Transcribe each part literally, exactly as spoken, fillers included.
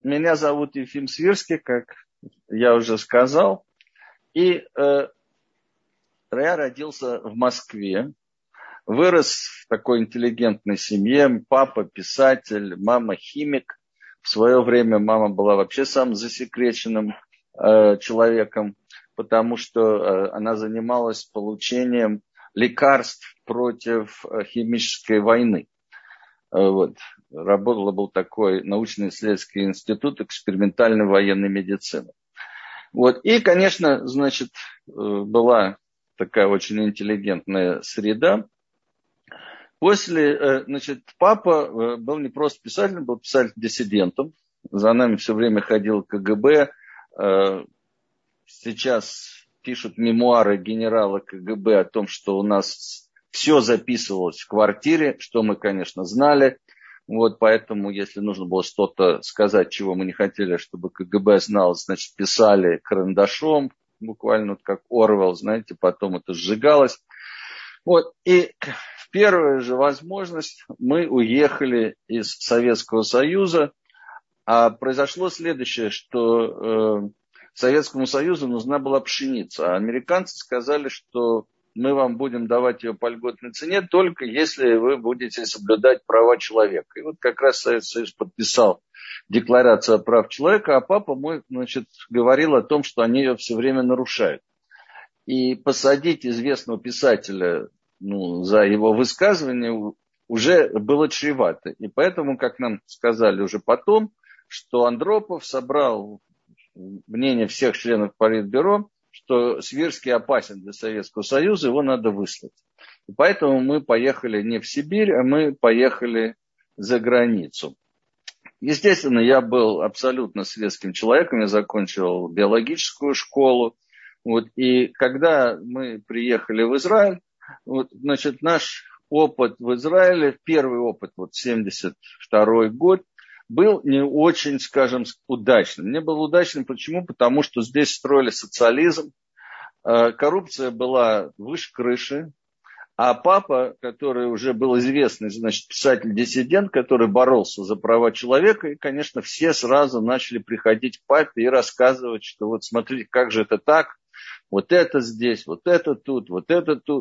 меня зовут Ефим Свирский, как я уже сказал. И э, я родился в Москве. Вырос в такой интеллигентной семье. Папа писатель, мама химик. В свое время мама была вообще самым засекреченным э, человеком, потому что э, она занималась получением лекарств против э, химической войны. Э, вот. Работала, был такой научно-исследовательский институт экспериментальной военной медицины. Вот. И, конечно, значит, э, была такая очень интеллигентная среда. После, значит, папа был не просто писателем, был писатель-диссидентом. За нами все время ходил КГБ. Сейчас пишут мемуары генерала КГБ о том, что у нас все записывалось в квартире, что мы, конечно, знали. Вот, поэтому, если нужно было что-то сказать, чего мы не хотели, чтобы КГБ знал, значит, писали карандашом, буквально вот как Орвелл, знаете, потом это сжигалось. Вот, и в первую же возможность мы уехали из Советского Союза, а произошло следующее, что э, Советскому Союзу нужна была пшеница, а американцы сказали, что мы вам будем давать ее по льготной цене только если вы будете соблюдать права человека. И вот как раз Советский Союз подписал декларацию о правах человека, а папа мой, значит, говорил о том, что они ее все время нарушают. И посадить известного писателя, ну, за его высказывание уже было чревато. И поэтому, как нам сказали уже потом, что Андропов собрал мнение всех членов Политбюро, что Свирский опасен для Советского Союза, его надо выслать. И поэтому мы поехали не в Сибирь, а мы поехали за границу. Естественно, я был абсолютно светским человеком, я закончил биологическую школу. Вот, и когда мы приехали в Израиль, вот, значит, наш опыт в Израиле, первый опыт, вот семьдесят второй год, был не очень, скажем, удачным. Не был удачным, почему? Потому что здесь строили социализм, коррупция была выше крыши, а папа, который уже был известный, значит, писатель-диссидент, который боролся за права человека, и, конечно, все сразу начали приходить к папе и рассказывать, что вот смотрите, как же это так, вот это здесь, вот это тут, вот это тут.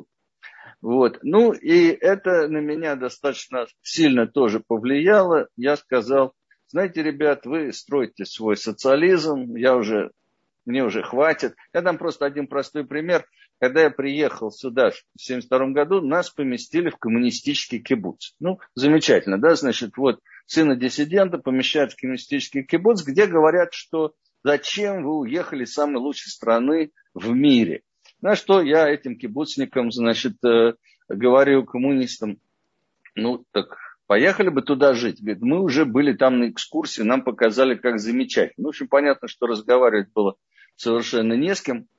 Вот. Ну, и это на меня достаточно сильно тоже повлияло. Я сказал, знаете, ребят, вы строите свой социализм, я уже, мне уже хватит. Я дам просто один простой пример. Когда я приехал сюда в семьдесят втором году, нас поместили в коммунистический кибуц. Ну, замечательно, да, значит, вот сына диссидента помещают в коммунистический кибуц, где говорят, что зачем вы уехали из самой лучшей страны в мире. На что я этим кибуцникам, значит, э, говорю коммунистам, ну, так поехали бы туда жить. Говорит, мы уже были там на экскурсии, нам показали, как замечательно. Ну, в общем, понятно, что разговаривать было совершенно не с кем.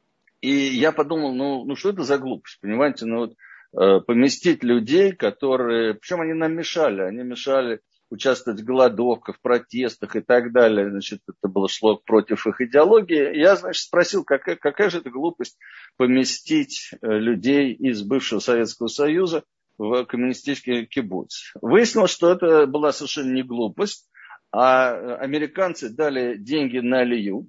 И я подумал, ну, ну что это за глупость, понимаете? Ну, вот, э, поместить людей, которые... Причем они нам мешали, они мешали участвовать в голодовках, в протестах и так далее. Значит, это было шло против их идеологии. Я, значит, спросил, какая, какая же это глупость поместить людей из бывшего Советского Союза в коммунистический кибуц. Выяснилось, что это была совершенно не глупость, а американцы дали деньги на алию,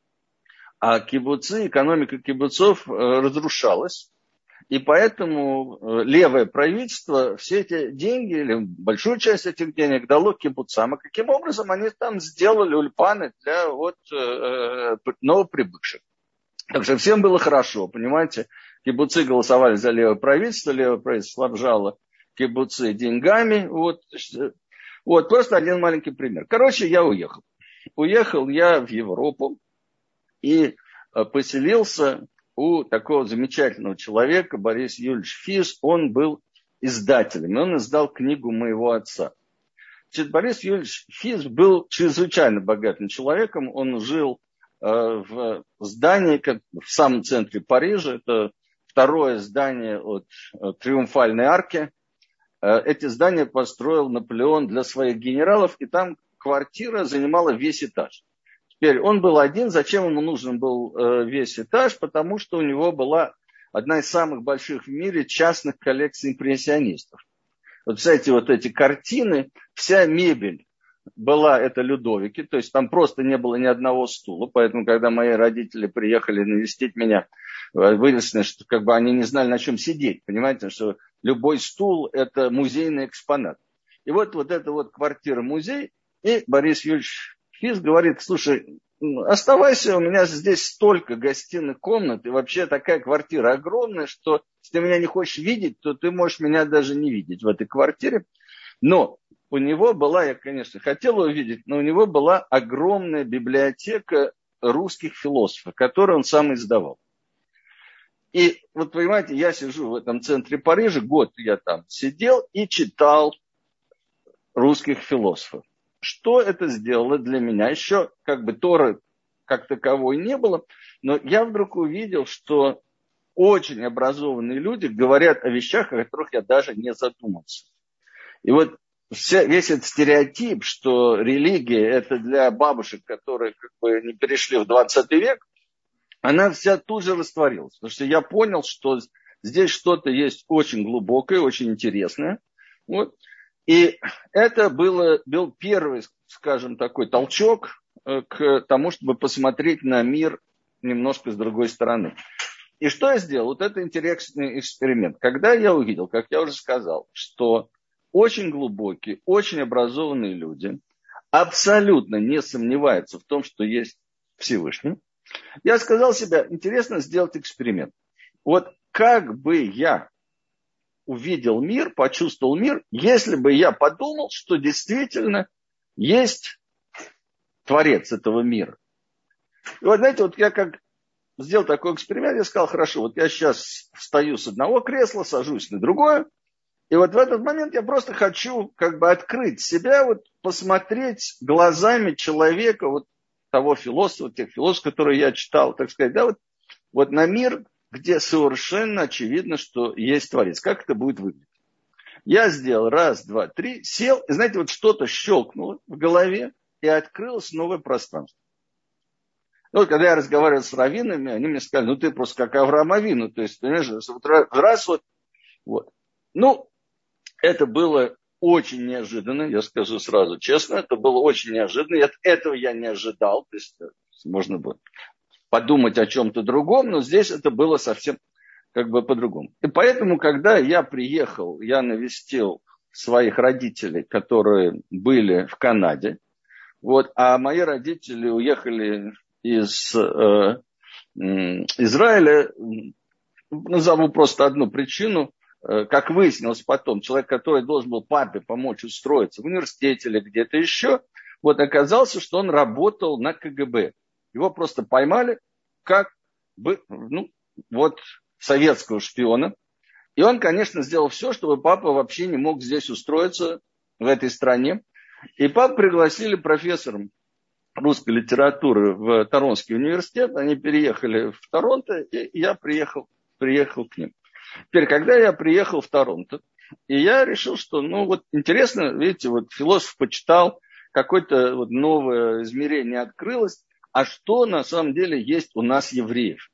а кибуцы, экономика кибуцов разрушалась. И поэтому левое правительство все эти деньги, или большую часть этих денег дало кибуцам. А каким образом они там сделали ульпаны для вот, э, новоприбывших. Так что всем было хорошо, понимаете. Кибуцы голосовали за левое правительство, левое правительство снабжало кибуцы деньгами. Вот, вот просто один маленький пример. Короче, я уехал. Уехал я в Европу и поселился у такого замечательного человека, Борис Юльевич Фис. Он был издателем, он издал книгу моего отца. Значит, Борис Юльевич Фис был чрезвычайно богатым человеком. Он жил э, в здании, как в самом центре Парижа. Это второе здание от э, Триумфальной арки. Э, эти здания построил Наполеон для своих генералов, и там квартира занимала весь этаж. Теперь он был один, зачем ему нужен был э, весь этаж? Потому что у него была одна из самых больших в мире частных коллекций импрессионистов. Вот, кстати, вот эти картины, вся мебель была это Людовики, то есть там просто не было ни одного стула, поэтому, когда мои родители приехали навестить меня, выяснилось, что как бы они не знали, на чем сидеть, понимаете, что любой стул – это музейный экспонат. И вот, вот эта вот квартира-музей, и Борис Юрьевич Фис говорит: слушай, оставайся, у меня здесь столько гостиных комнат, и вообще такая квартира огромная, что если ты меня не хочешь видеть, то ты можешь меня даже не видеть в этой квартире. Но у него была, я, конечно, хотел увидеть, но у него была огромная библиотека русских философов, которую он сам издавал. И вот, понимаете, я сижу в этом центре Парижа, год я там сидел и читал русских философов. Что это сделало для меня? Еще как бы Торы как таковой не было, но я вдруг увидел, что очень образованные люди говорят о вещах, о которых я даже не задумался. И вот вся, весь этот стереотип, что религия это для бабушек, которые как бы не перешли в двадцатый век, она вся тут же растворилась. Потому что я понял, что здесь что-то есть очень глубокое, очень интересное. Вот. И это было, был первый, скажем, такой толчок к тому, чтобы посмотреть на мир немножко с другой стороны. И что я сделал? Вот это интересный эксперимент. Когда я увидел, как я уже сказал, что очень глубокие, очень образованные люди абсолютно не сомневаются в том, что есть Всевышний, я сказал себе, интересно сделать эксперимент. Вот как бы я увидел мир, почувствовал мир, если бы я подумал, что действительно есть Творец этого мира. И вот знаете, вот я как сделал такой эксперимент, я сказал: хорошо, вот я сейчас встаю с одного кресла, сажусь на другое, и вот в этот момент я просто хочу как бы открыть себя, вот посмотреть глазами человека, вот того философа, тех философов, которые я читал, так сказать, да, вот, вот на мир, где совершенно очевидно, что есть Творец. Как это будет выглядеть? Я сделал раз, два, три, сел, и знаете, вот что-то щелкнуло в голове, и открылось новое пространство. Ну, вот, когда я разговаривал с раввинами, они мне сказали: ну, ты просто как Авраам Авину, то есть, понимаешь, вот раз вот, вот. Ну, это было очень неожиданно, я скажу сразу честно, это было очень неожиданно, этого я не ожидал, то есть, можно было подумать о чем-то другом, но здесь это было совсем как бы по-другому. И поэтому, когда я приехал, я навестил своих родителей, которые были в Канаде, вот, а мои родители уехали из э, Израиля, назову просто одну причину, э, как выяснилось потом, человек, который должен был папе помочь устроиться в университете или где-то еще, вот оказался, что он работал на ка гэ бэ. Его просто поймали как бы, ну, вот, советского шпиона. И он, конечно, сделал все, чтобы папа вообще не мог здесь устроиться, в этой стране. И папу пригласили профессором русской литературы в Торонский университет. Они переехали в Торонто, и я приехал, приехал к ним. Теперь, когда я приехал в Торонто, и я решил, что, ну, вот интересно, видите, вот философ почитал, какое-то вот новое измерение открылось, а что на самом деле есть у нас евреев.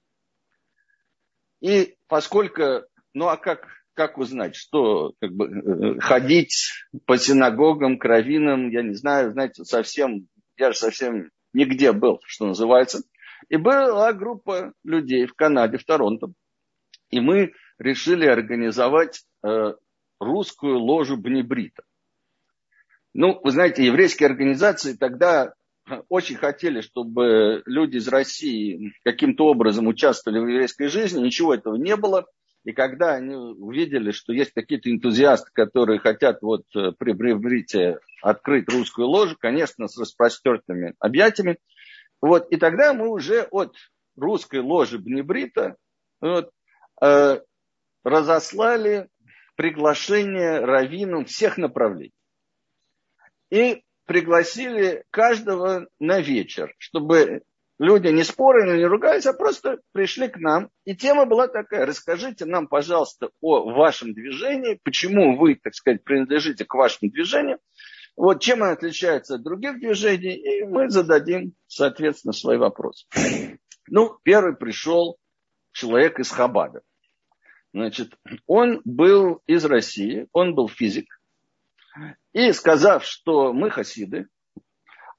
И поскольку, ну а как, как узнать, что как бы, ходить по синагогам, к раввинам, я не знаю, знаете, совсем, я же совсем нигде был, что называется. И была группа людей в Канаде, в Торонто, и мы решили организовать э, русскую ложу Бнебрита. Ну, вы знаете, еврейские организации тогда очень хотели, чтобы люди из России каким-то образом участвовали в еврейской жизни. Ничего этого не было. И когда они увидели, что есть какие-то энтузиасты, которые хотят вот при Бнебрите открыть русскую ложу, конечно, с распростертыми объятиями. Вот, и тогда мы уже от русской ложи Бнебрита вот, э, разослали приглашение раввинам всех направлений. И пригласили каждого на вечер, чтобы люди не спорили, не ругались, а просто пришли к нам. И тема была такая: расскажите нам, пожалуйста, о вашем движении, почему вы, так сказать, принадлежите к вашему движению, вот чем оно отличается от других движений, и мы зададим, соответственно, свои вопросы. Ну, первый пришел человек из Хабада. Значит, он был из России, он был физик. И сказав, что мы хасиды,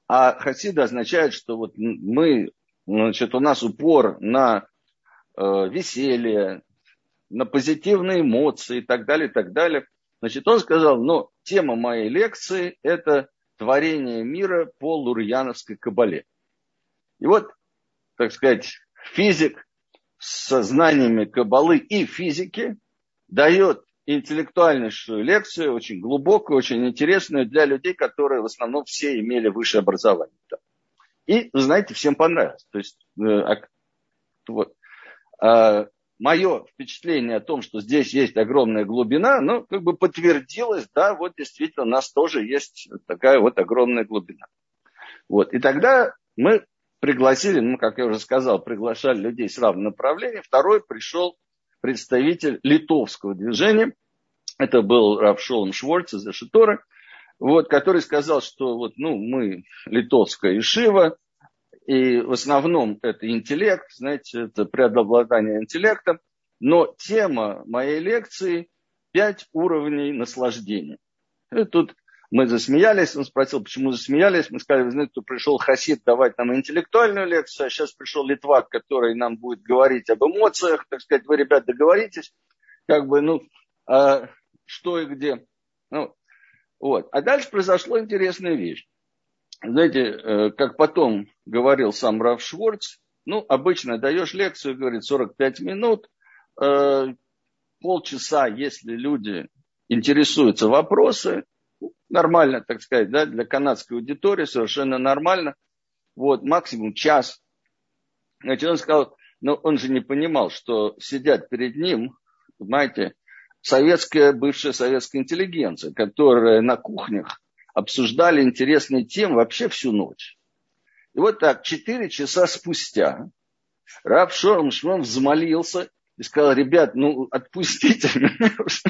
А хасиды означает, что вот мы, значит, у нас упор на э, веселье, на позитивные эмоции и так далее, и так далее. Значит, он сказал, но тема моей лекции – это творение мира по лурьяновской кабале. И вот, так сказать, физик со знаниями кабалы и физики дает интеллектуальнейшую лекцию, очень глубокую, очень интересную для людей, которые в основном все имели высшее образование. И, вы знаете, всем понравилось. То есть, э, вот, э, мое впечатление о том, что здесь есть огромная глубина, ну, как бы подтвердилось, да, вот действительно у нас тоже есть такая вот огромная глубина. Вот, и тогда мы пригласили, ну, как я уже сказал, приглашали людей с разных направлений. Второй пришел представитель литовского движения, это был Рав Шолом Шворц из Эшиторы, вот, который сказал, что вот, ну, мы литовская ешива, и в основном это интеллект, знаете, это преобладание интеллектом, но тема моей лекции – пять уровней наслаждения. И тут мы засмеялись, он спросил, почему засмеялись, мы сказали, вы знаете, тут пришел хасид давать нам интеллектуальную лекцию, а сейчас пришел литвак, который нам будет говорить об эмоциях, так сказать, вы, ребят, договоритесь, как бы, ну, а что и где. Ну, вот. А дальше произошла интересная вещь. Знаете, как потом говорил сам Рав Шворц, ну, обычно даешь лекцию, говорит, сорок пять минут, полчаса, если люди интересуются вопросы, нормально, так сказать, да, для канадской аудитории совершенно нормально. Вот, максимум час. Значит, он сказал, но он же не понимал, что сидят перед ним, понимаете, советская, бывшая советская интеллигенция, которая на кухнях обсуждали интересные темы вообще всю ночь. И вот так, четыре часа спустя, Рав Шолом Шворц взмолился и сказал, ребят, ну отпустите меня уже.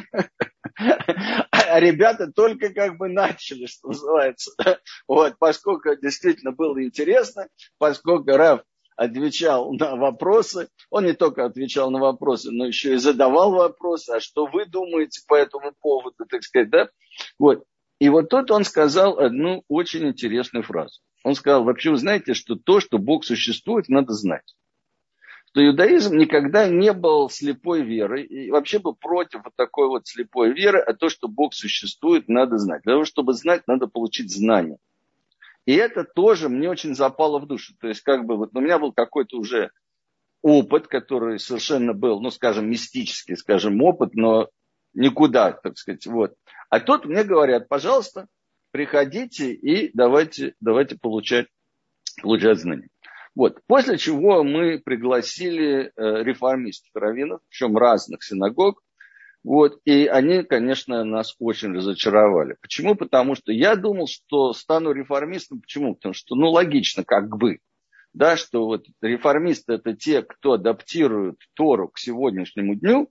А ребята только как бы начали, что называется. Вот, поскольку действительно было интересно, поскольку Рав отвечал на вопросы, он не только отвечал на вопросы, но еще и задавал вопросы, а что вы думаете по этому поводу, так сказать, да? Вот. И вот тут он сказал одну очень интересную фразу. Он сказал, вообще вы знаете, что то, что Бог существует, надо знать. Что иудаизм никогда не был слепой верой, и вообще был против вот такой вот слепой веры, а то, что Бог существует, надо знать. Для того, чтобы знать, надо получить знания. И это тоже мне очень запало в душу. То есть, как бы, вот у меня был какой-то уже опыт, который совершенно был, ну, скажем, мистический, скажем, опыт, но никуда, так сказать, вот. А тут мне говорят, пожалуйста, приходите и давайте, давайте получать, получать знания. Вот. После чего мы пригласили э, реформистов, раввинов, причем разных синагог, вот, и они, конечно, нас очень разочаровали. Почему? Потому что я думал, что стану реформистом. Почему? Потому что, ну, логично, как бы, да, что вот реформисты – это те, кто адаптирует Тору к сегодняшнему дню,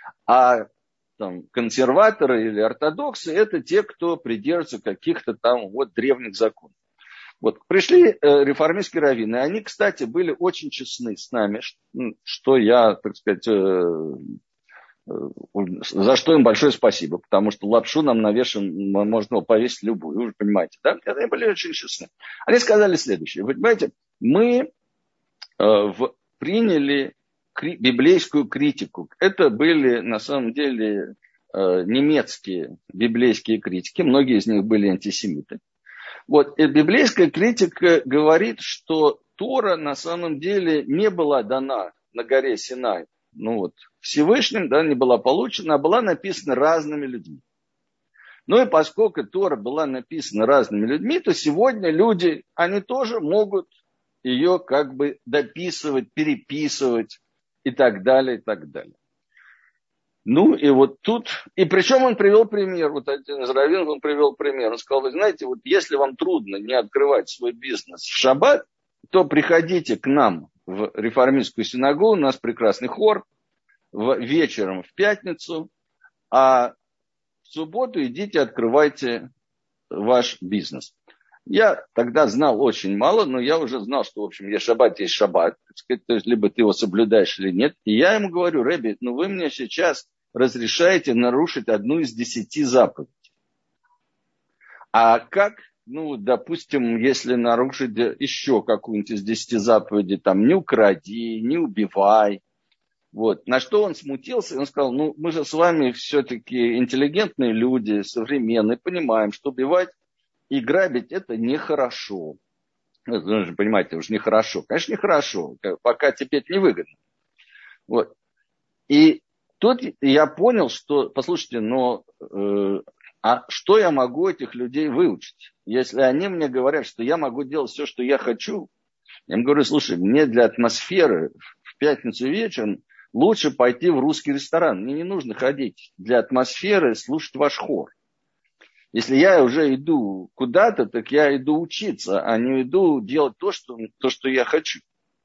а там, консерваторы или ортодоксы – это те, кто придерживается каких-то там вот древних законов. Вот, пришли э, реформистские раввины. Они, кстати, были очень честны с нами, что я, так сказать, э, э, за что им большое спасибо, потому что лапшу нам навешен, можно повесить любую, вы же понимаете, да? Они были очень честны. Они сказали следующее. Вы понимаете, мы э, в, приняли кри, библейскую критику. Это были, на самом деле, э, немецкие библейские критики. Многие из них были антисемиты. Вот, и библейская критика говорит, что Тора на самом деле не была дана на горе Синай, ну вот, Всевышним, да, не была получена, а была написана разными людьми. Ну и поскольку Тора была написана разными людьми, то сегодня люди, они тоже могут ее как бы дописывать, переписывать и так далее, и так далее. Ну, и вот тут, и причем он привел пример, вот один из раввинов, он привел пример, он сказал, вы знаете, вот если вам трудно не открывать свой бизнес в шаббат, то приходите к нам в реформистскую синагогу, у нас прекрасный хор, в, вечером в пятницу, а в субботу идите, открывайте ваш бизнес. Я тогда знал очень мало, но я уже знал, что, в общем, есть шаббат, есть шаббат. Так сказать, то есть, либо ты его соблюдаешь или нет. И я ему говорю, Рэбби, ну вы мне сейчас разрешаете нарушить одну из десяти заповедей. А как ну, допустим, если нарушить еще какую-нибудь из десяти заповедей, там, не укради, не убивай. Вот. На что он смутился, и он сказал, ну, мы же с вами все-таки интеллигентные люди, современные, понимаем, что убивать и грабить это нехорошо. Вы же понимаете, уж нехорошо. Конечно, нехорошо, пока тебе это невыгодно. Вот. И тут я понял, что, послушайте, но э, а что я могу этих людей выучить? Если они мне говорят, что я могу делать все, что я хочу, я им говорю, слушай, мне для атмосферы в пятницу вечером лучше пойти в русский ресторан. Мне не нужно ходить для атмосферы, слушать ваш хор. Если я уже иду куда-то, так я иду учиться, а не иду делать то, что, то, что я хочу.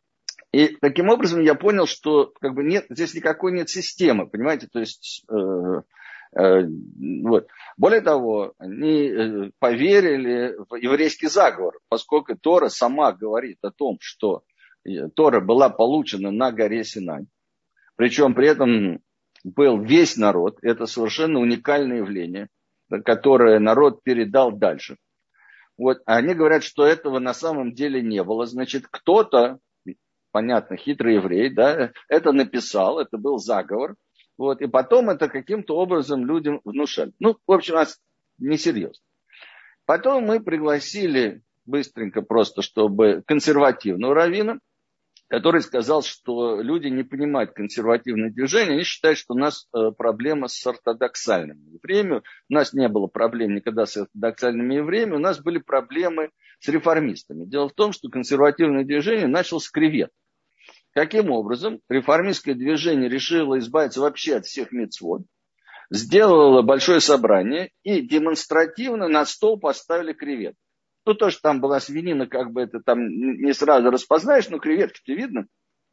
И таким образом я понял, что как бы нет, здесь никакой нет системы, понимаете, то есть э, э, вот. Более того, они э, поверили в еврейский заговор, поскольку Тора сама говорит о том, что Тора была получена на горе Синай, причем при этом был весь народ, это совершенно уникальное явление, которое народ передал дальше. Вот. Они говорят, что этого на самом деле не было, значит, кто-то, понятно, хитрый еврей, да, это написал, это был заговор, вот, и потом это каким-то образом людям внушали. Ну, в общем, у нас несерьезно. Потом мы пригласили быстренько просто, чтобы консервативного раввина, который сказал, что люди не понимают консервативное движение, они считают, что у нас э, проблема с ортодоксальными евреями. У нас не было проблем никогда с ортодоксальными евреями, у нас были проблемы с реформистами. Дело в том, что консервативное движение начало с кревет. Каким образом? Реформистское движение решило избавиться вообще от всех мицвот, сделало большое собрание и демонстративно на стол поставили креветки. Ну, то, что там была свинина, как бы это там не сразу распознаешь, но креветки-то видно.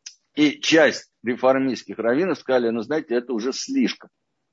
И часть реформистских раввинов сказали, ну, знаете, это уже слишком.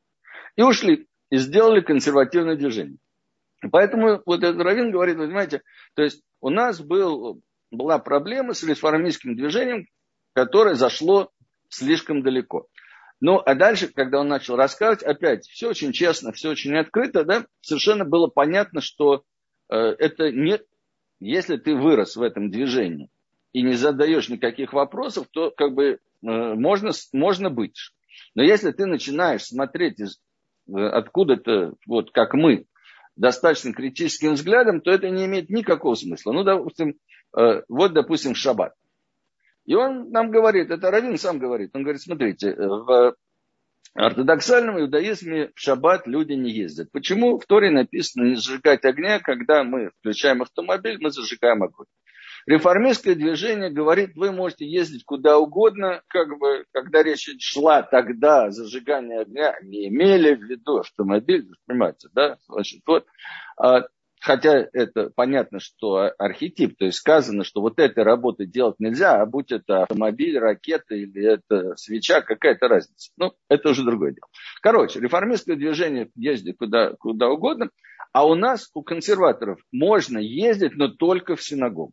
И ушли, и сделали консервативное движение. Поэтому вот этот раввин говорит, вы понимаете, то есть у нас был, была проблема с реформистским движением, которое зашло слишком далеко. Ну, а дальше, когда он начал рассказывать, опять, все очень честно, все очень открыто, да, совершенно было понятно, что это не, если ты вырос в этом движении и не задаешь никаких вопросов, то как бы э, можно, можно быть. Но если ты начинаешь смотреть из, откуда-то, вот как мы, достаточно критическим взглядом, то это не имеет никакого смысла. Ну, допустим, э, вот, допустим, в шаббат. И он нам говорит, это раввин сам говорит, он говорит, смотрите, в ортодоксальном иудаизме в шаббат люди не ездят. Почему? В Торе написано не зажигать огня, когда мы включаем автомобиль, мы зажигаем огонь. Реформистское движение говорит, вы можете ездить куда угодно, как бы, когда речь шла тогда о зажигании огня, не имели в виду автомобиль, понимаете, да? Значит, вот, хотя это понятно, что архетип, то есть сказано, что вот этой работы делать нельзя, а будь это автомобиль, ракета или это свеча, какая-то разница. Ну, это уже другое дело. Короче, реформистское движение ездит куда, куда угодно, а у нас, у консерваторов, можно ездить, но только в синагогу.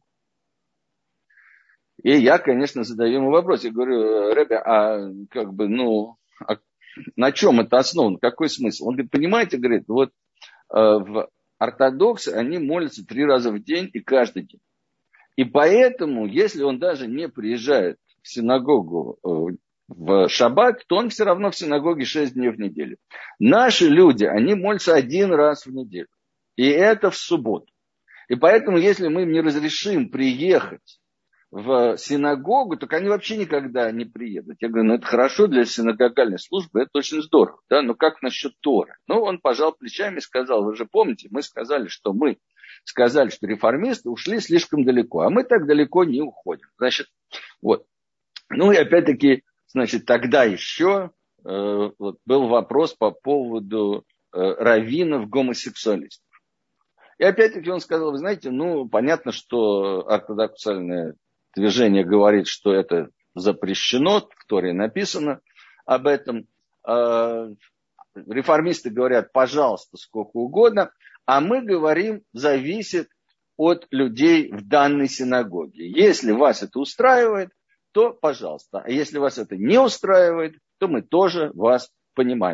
И я, конечно, задаю ему вопрос. Я говорю, Ребе, а как бы, ну, а на чем это основано? Какой смысл? Он говорит, понимаете, говорит, вот э, в ортодоксы, они молятся три раза в день и каждый день. И поэтому, если он даже не приезжает в синагогу э, в шаббат, то он все равно в синагоге шесть дней в неделю. Наши люди, они молятся один раз в неделю. И это в субботу. И поэтому, если мы им не разрешим приехать в синагогу, так они вообще никогда не приедут. Я говорю, ну это хорошо для синагогальной службы, это очень здорово, да, но как насчет Торы? Ну, он пожал плечами и сказал, вы же помните, мы сказали, что мы сказали, что реформисты ушли слишком далеко, а мы так далеко не уходим. Значит, вот. Ну и опять-таки, значит, тогда еще э, вот, был вопрос по поводу э, раввинов гомосексуалистов. И опять-таки он сказал, вы знаете, ну, понятно, что ортодоксальное движение говорит, что это запрещено, в Торе написано об этом. Реформисты говорят, пожалуйста, сколько угодно, а мы говорим, зависит от людей в данной синагоге. Если вас это устраивает, то пожалуйста. А если вас это не устраивает, то мы тоже вас понимаем.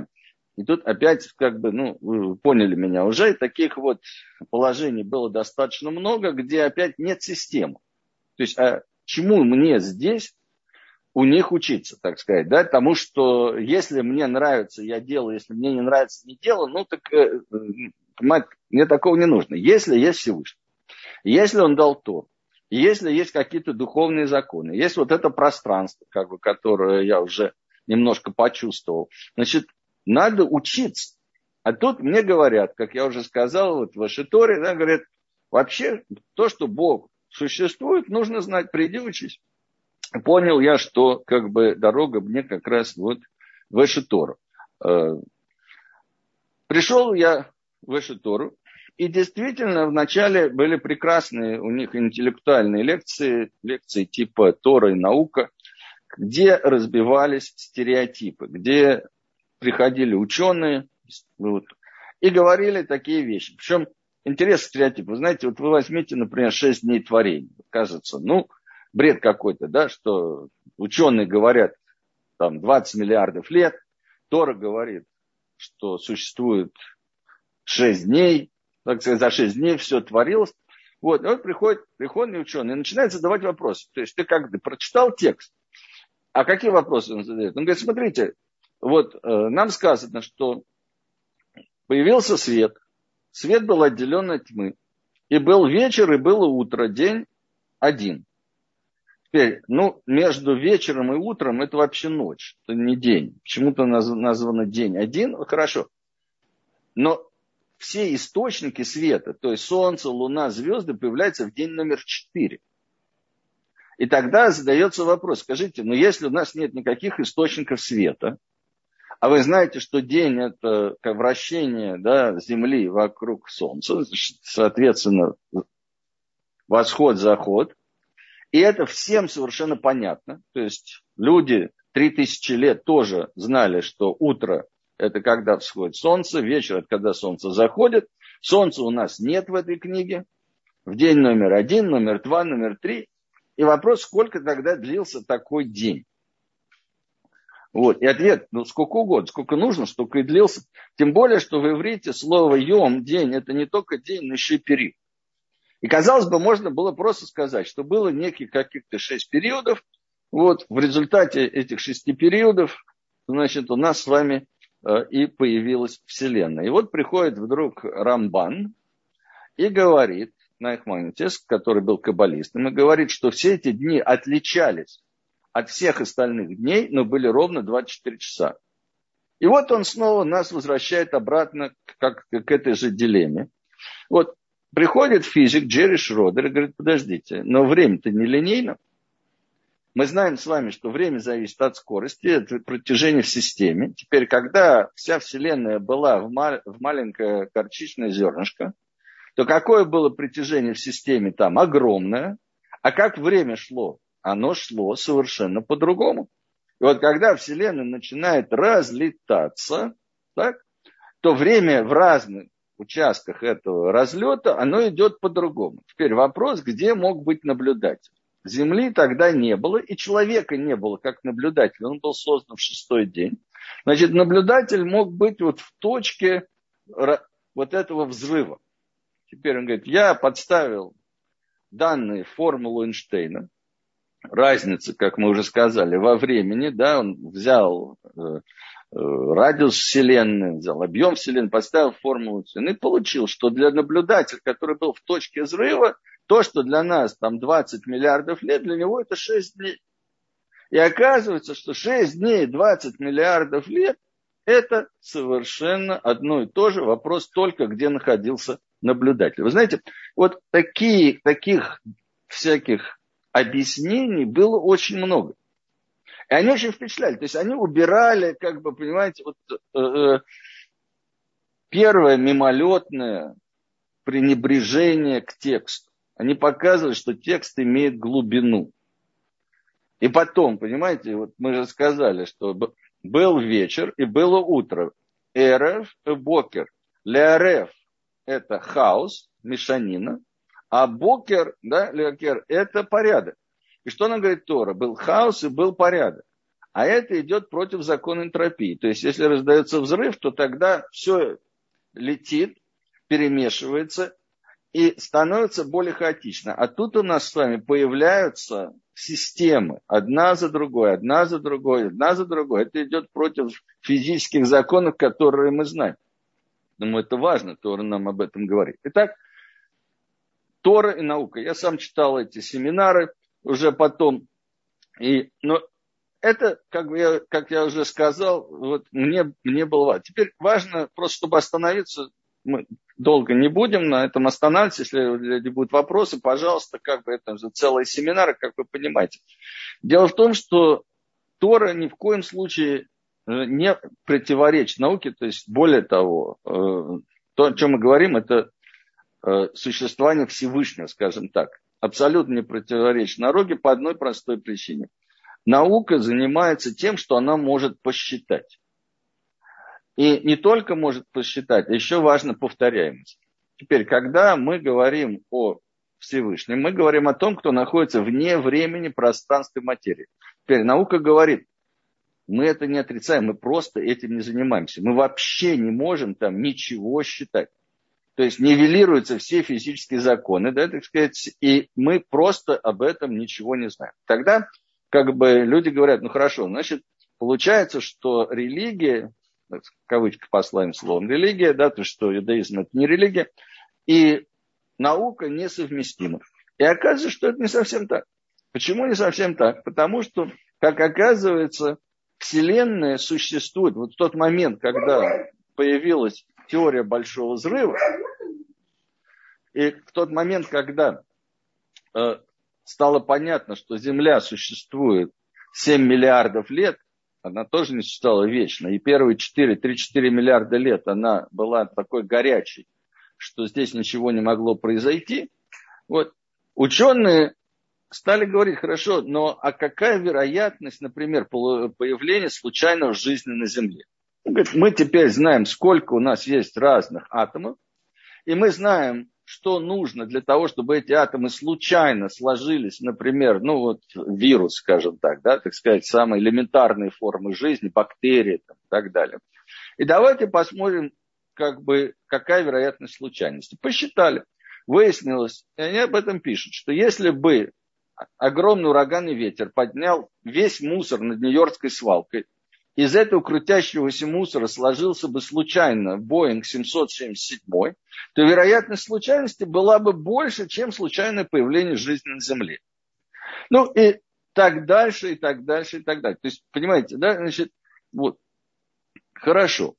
И тут опять, как бы, ну, вы поняли меня уже, таких вот положений было достаточно много, где опять нет системы. То есть, а чему мне здесь у них учиться, так сказать, да, потому что если мне нравится, я делаю, если мне не нравится, не делаю, ну, так э, э, мне такого не нужно. Если есть Всевышний, если он дал Тору, если есть какие-то духовные законы, есть вот это пространство, как бы, которое я уже немножко почувствовал, значит, надо учиться. А тут мне говорят, как я уже сказал, вот в Ашиторе, да, говорят, вообще то, что Бог существует, нужно знать, приди учись. Понял я, что как бы дорога мне как раз вот в Ашитору. Пришел я в Ашитору, и действительно вначале были прекрасные у них интеллектуальные лекции, лекции типа Тора и наука, где разбивались стереотипы, где приходили ученые вот, и говорили такие вещи. Причем интересный стереотип. Вы знаете, вот вы возьмите, например, шесть дней творения. Кажется, ну, бред какой-то, да, что ученые говорят, там, двадцать миллиардов лет, Тора говорит, что существует шесть дней, так сказать, за шесть дней все творилось. Вот, и вот приходит, приходит ученый и начинает задавать вопросы. То есть ты как бы прочитал текст, а какие вопросы он задает? Он говорит, смотрите, вот э, нам сказано, что появился свет, свет был отделен от тьмы, и был вечер, и было утро, день один. Теперь, ну, между вечером и утром это вообще ночь, это не день. Почему-то названо день один, хорошо. Но все источники света, то есть солнце, луна, звезды, появляются в день номер четыре. И тогда задается вопрос, скажите, ну если у нас нет никаких источников света, а вы знаете, что день это вращение, да, Земли вокруг Солнца, соответственно, восход-заход, и это всем совершенно понятно. То есть люди три тысячи лет тоже знали, что утро это когда всходит солнце, вечер это когда солнце заходит. Солнца у нас нет в этой книге. В день номер один, номер два, номер три. И вопрос, сколько тогда длился такой день? Вот. И ответ, ну сколько угодно, сколько нужно, столько и длился. Тем более, что в иврите слово йом, день, это не только день, но еще и период. И, казалось бы, можно было просто сказать, что было неких каких-то шесть периодов. Вот, в результате этих шести периодов, значит, у нас с вами э, и появилась Вселенная. И вот приходит вдруг Рамбан и говорит, Нахманитес, который был каббалистом, и говорит, что все эти дни отличались от всех остальных дней, но были ровно двадцать четыре часа. И вот он снова нас возвращает обратно как, к этой же дилемме. Вот. Приходит физик Джерри Шродер и говорит, подождите, но время-то не линейно. Мы знаем с вами, что время зависит от скорости, от протяжения в системе. Теперь, когда вся Вселенная была в, мал- в маленькое горчичное зернышко, то какое было притяжение в системе там? Огромное. А как время шло? Оно шло совершенно по-другому. И вот когда Вселенная начинает разлетаться, так, то время в разных участках этого разлета, оно идет по-другому. Теперь вопрос, где мог быть наблюдатель? Земли тогда не было, и человека не было как наблюдателя. Он был создан в шестой день. Значит, наблюдатель мог быть вот в точке вот этого взрыва. Теперь он говорит, я подставил данные формулу Эйнштейна, разница, как мы уже сказали, во времени, да, он взял радиус Вселенной, взял объем Вселенной, поставил формулу и получил, что для наблюдателя, который был в точке взрыва, то, что для нас там двадцать миллиардов лет, для него это шесть дней. И оказывается, что шесть дней, двадцать миллиардов лет, это совершенно одно и то же, вопрос только, где находился наблюдатель. Вы знаете, вот такие, таких всяких объяснений было очень много. И они очень впечатляли. То есть они убирали, как бы, понимаете, вот, э, первое мимолетное пренебрежение к тексту. Они показывали, что текст имеет глубину. И потом, понимаете, вот мы же сказали, что был вечер и было утро. Эрев и бокер. Леарев – это хаос, мешанина, а бокер, да, леакер – это порядок. И что она говорит Тора? Был хаос и был порядок. А это идет против закона энтропии. То есть, если раздается взрыв, то тогда все летит, перемешивается и становится более хаотично. А тут у нас с вами появляются системы, одна за другой, одна за другой, одна за другой. Это идет против физических законов, которые мы знаем. Думаю, это важно, Тора нам об этом говорит. Итак, Тора и наука. Я сам читал эти семинары уже потом. И, но это, как я, как я уже сказал, вот мне, мне было важно. Теперь важно, просто чтобы остановиться, мы долго не будем на этом останавливаться. Если будут вопросы, пожалуйста, как бы это же целые семинары, как вы понимаете. Дело в том, что Тора ни в коем случае не противоречит науке. То есть, более того, то, о чем мы говорим, это существование Всевышнего, скажем так. Абсолютно не противоречит науке по одной простой причине. Наука занимается тем, что она может посчитать. И не только может посчитать, а еще важно повторяемость. Теперь, когда мы говорим о Всевышнем, мы говорим о том, кто находится вне времени, пространства и материи. Теперь наука говорит, мы это не отрицаем, мы просто этим не занимаемся. Мы вообще не можем там ничего считать. То есть нивелируются все физические законы, да, так сказать, и мы просто об этом ничего не знаем. Тогда как бы люди говорят, ну хорошо, значит, получается, что религия, в кавычках послаем словом религия, да, то, что иудаизм это не религия, и наука несовместимы. И оказывается, что это не совсем так. Почему не совсем так? Потому что, как оказывается, Вселенная существует. Вот в тот момент, когда появилась теория Большого взрыва, и в тот момент, когда э, стало понятно, что Земля существует семь миллиардов лет, она тоже не существовала вечно. И первые четыре-три-четыре миллиарда лет она была такой горячей, что здесь ничего не могло произойти. Вот. Ученые стали говорить, хорошо, но а какая вероятность, например, появления случайной жизни на Земле? Мы теперь знаем, сколько у нас есть разных атомов, и мы знаем, что нужно для того, чтобы эти атомы случайно сложились, например, ну вот вирус, скажем так, да, так сказать, самые элементарные формы жизни, бактерии там, и так далее. И давайте посмотрим, как бы, какая вероятность случайности. Посчитали. Выяснилось, и они об этом пишут, что если бы огромный ураганный ветер поднял весь мусор над Нью-Йоркской свалкой, из этого крутящегося мусора сложился бы случайно Боинг семьсот семьдесят семь, то вероятность случайности была бы больше, чем случайное появление жизни на Земле. Ну и так дальше, и так дальше, и так дальше. То есть, понимаете, да, значит, вот, хорошо.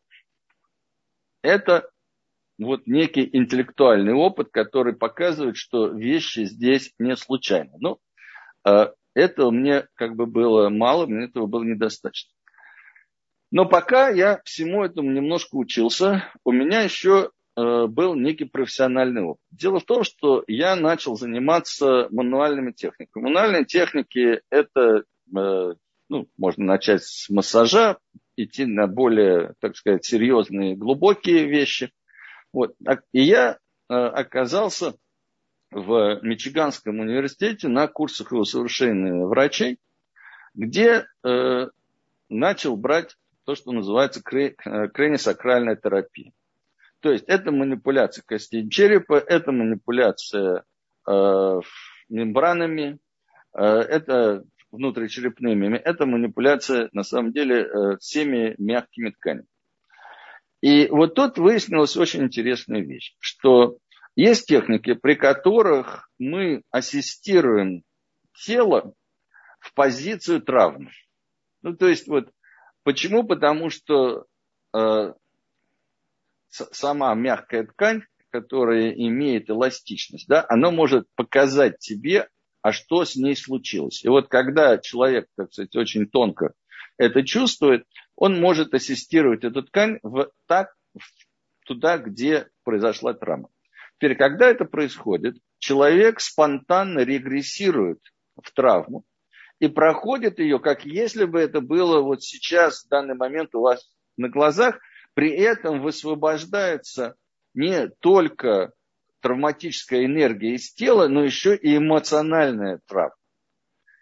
Это вот некий интеллектуальный опыт, который показывает, что вещи здесь не случайны. Ну, этого мне как бы было мало, мне этого было недостаточно. Но пока я всему этому немножко учился, у меня еще э, был некий профессиональный опыт. Дело в том, что я начал заниматься мануальными техниками. Мануальные техники – это, э, ну, можно начать с массажа, идти на более, так сказать, серьезные, глубокие вещи. Вот. И я э, оказался в Мичиганском университете на курсах усовершенствования врачей, где э, начал брать то, что называется краниосакральная терапия. То есть это манипуляция костей черепа, это манипуляция э, мембранами, э, это внутричерепными, это манипуляция на самом деле э, всеми мягкими тканями. И вот тут выяснилась очень интересная вещь, что есть техники, при которых мы ассистируем тело в позицию травмы. Ну, то есть вот почему? Потому что э, сама мягкая ткань, которая имеет эластичность, да, она может показать тебе, а что с ней случилось. И вот когда человек, так сказать, очень тонко это чувствует, он может ассистировать эту ткань в, так, в, туда, где произошла травма. Теперь, когда это происходит, человек спонтанно регрессирует в травму, и проходит ее, как если бы это было вот сейчас, в данный момент у вас на глазах. При этом высвобождается не только травматическая энергия из тела, но еще и эмоциональная травма.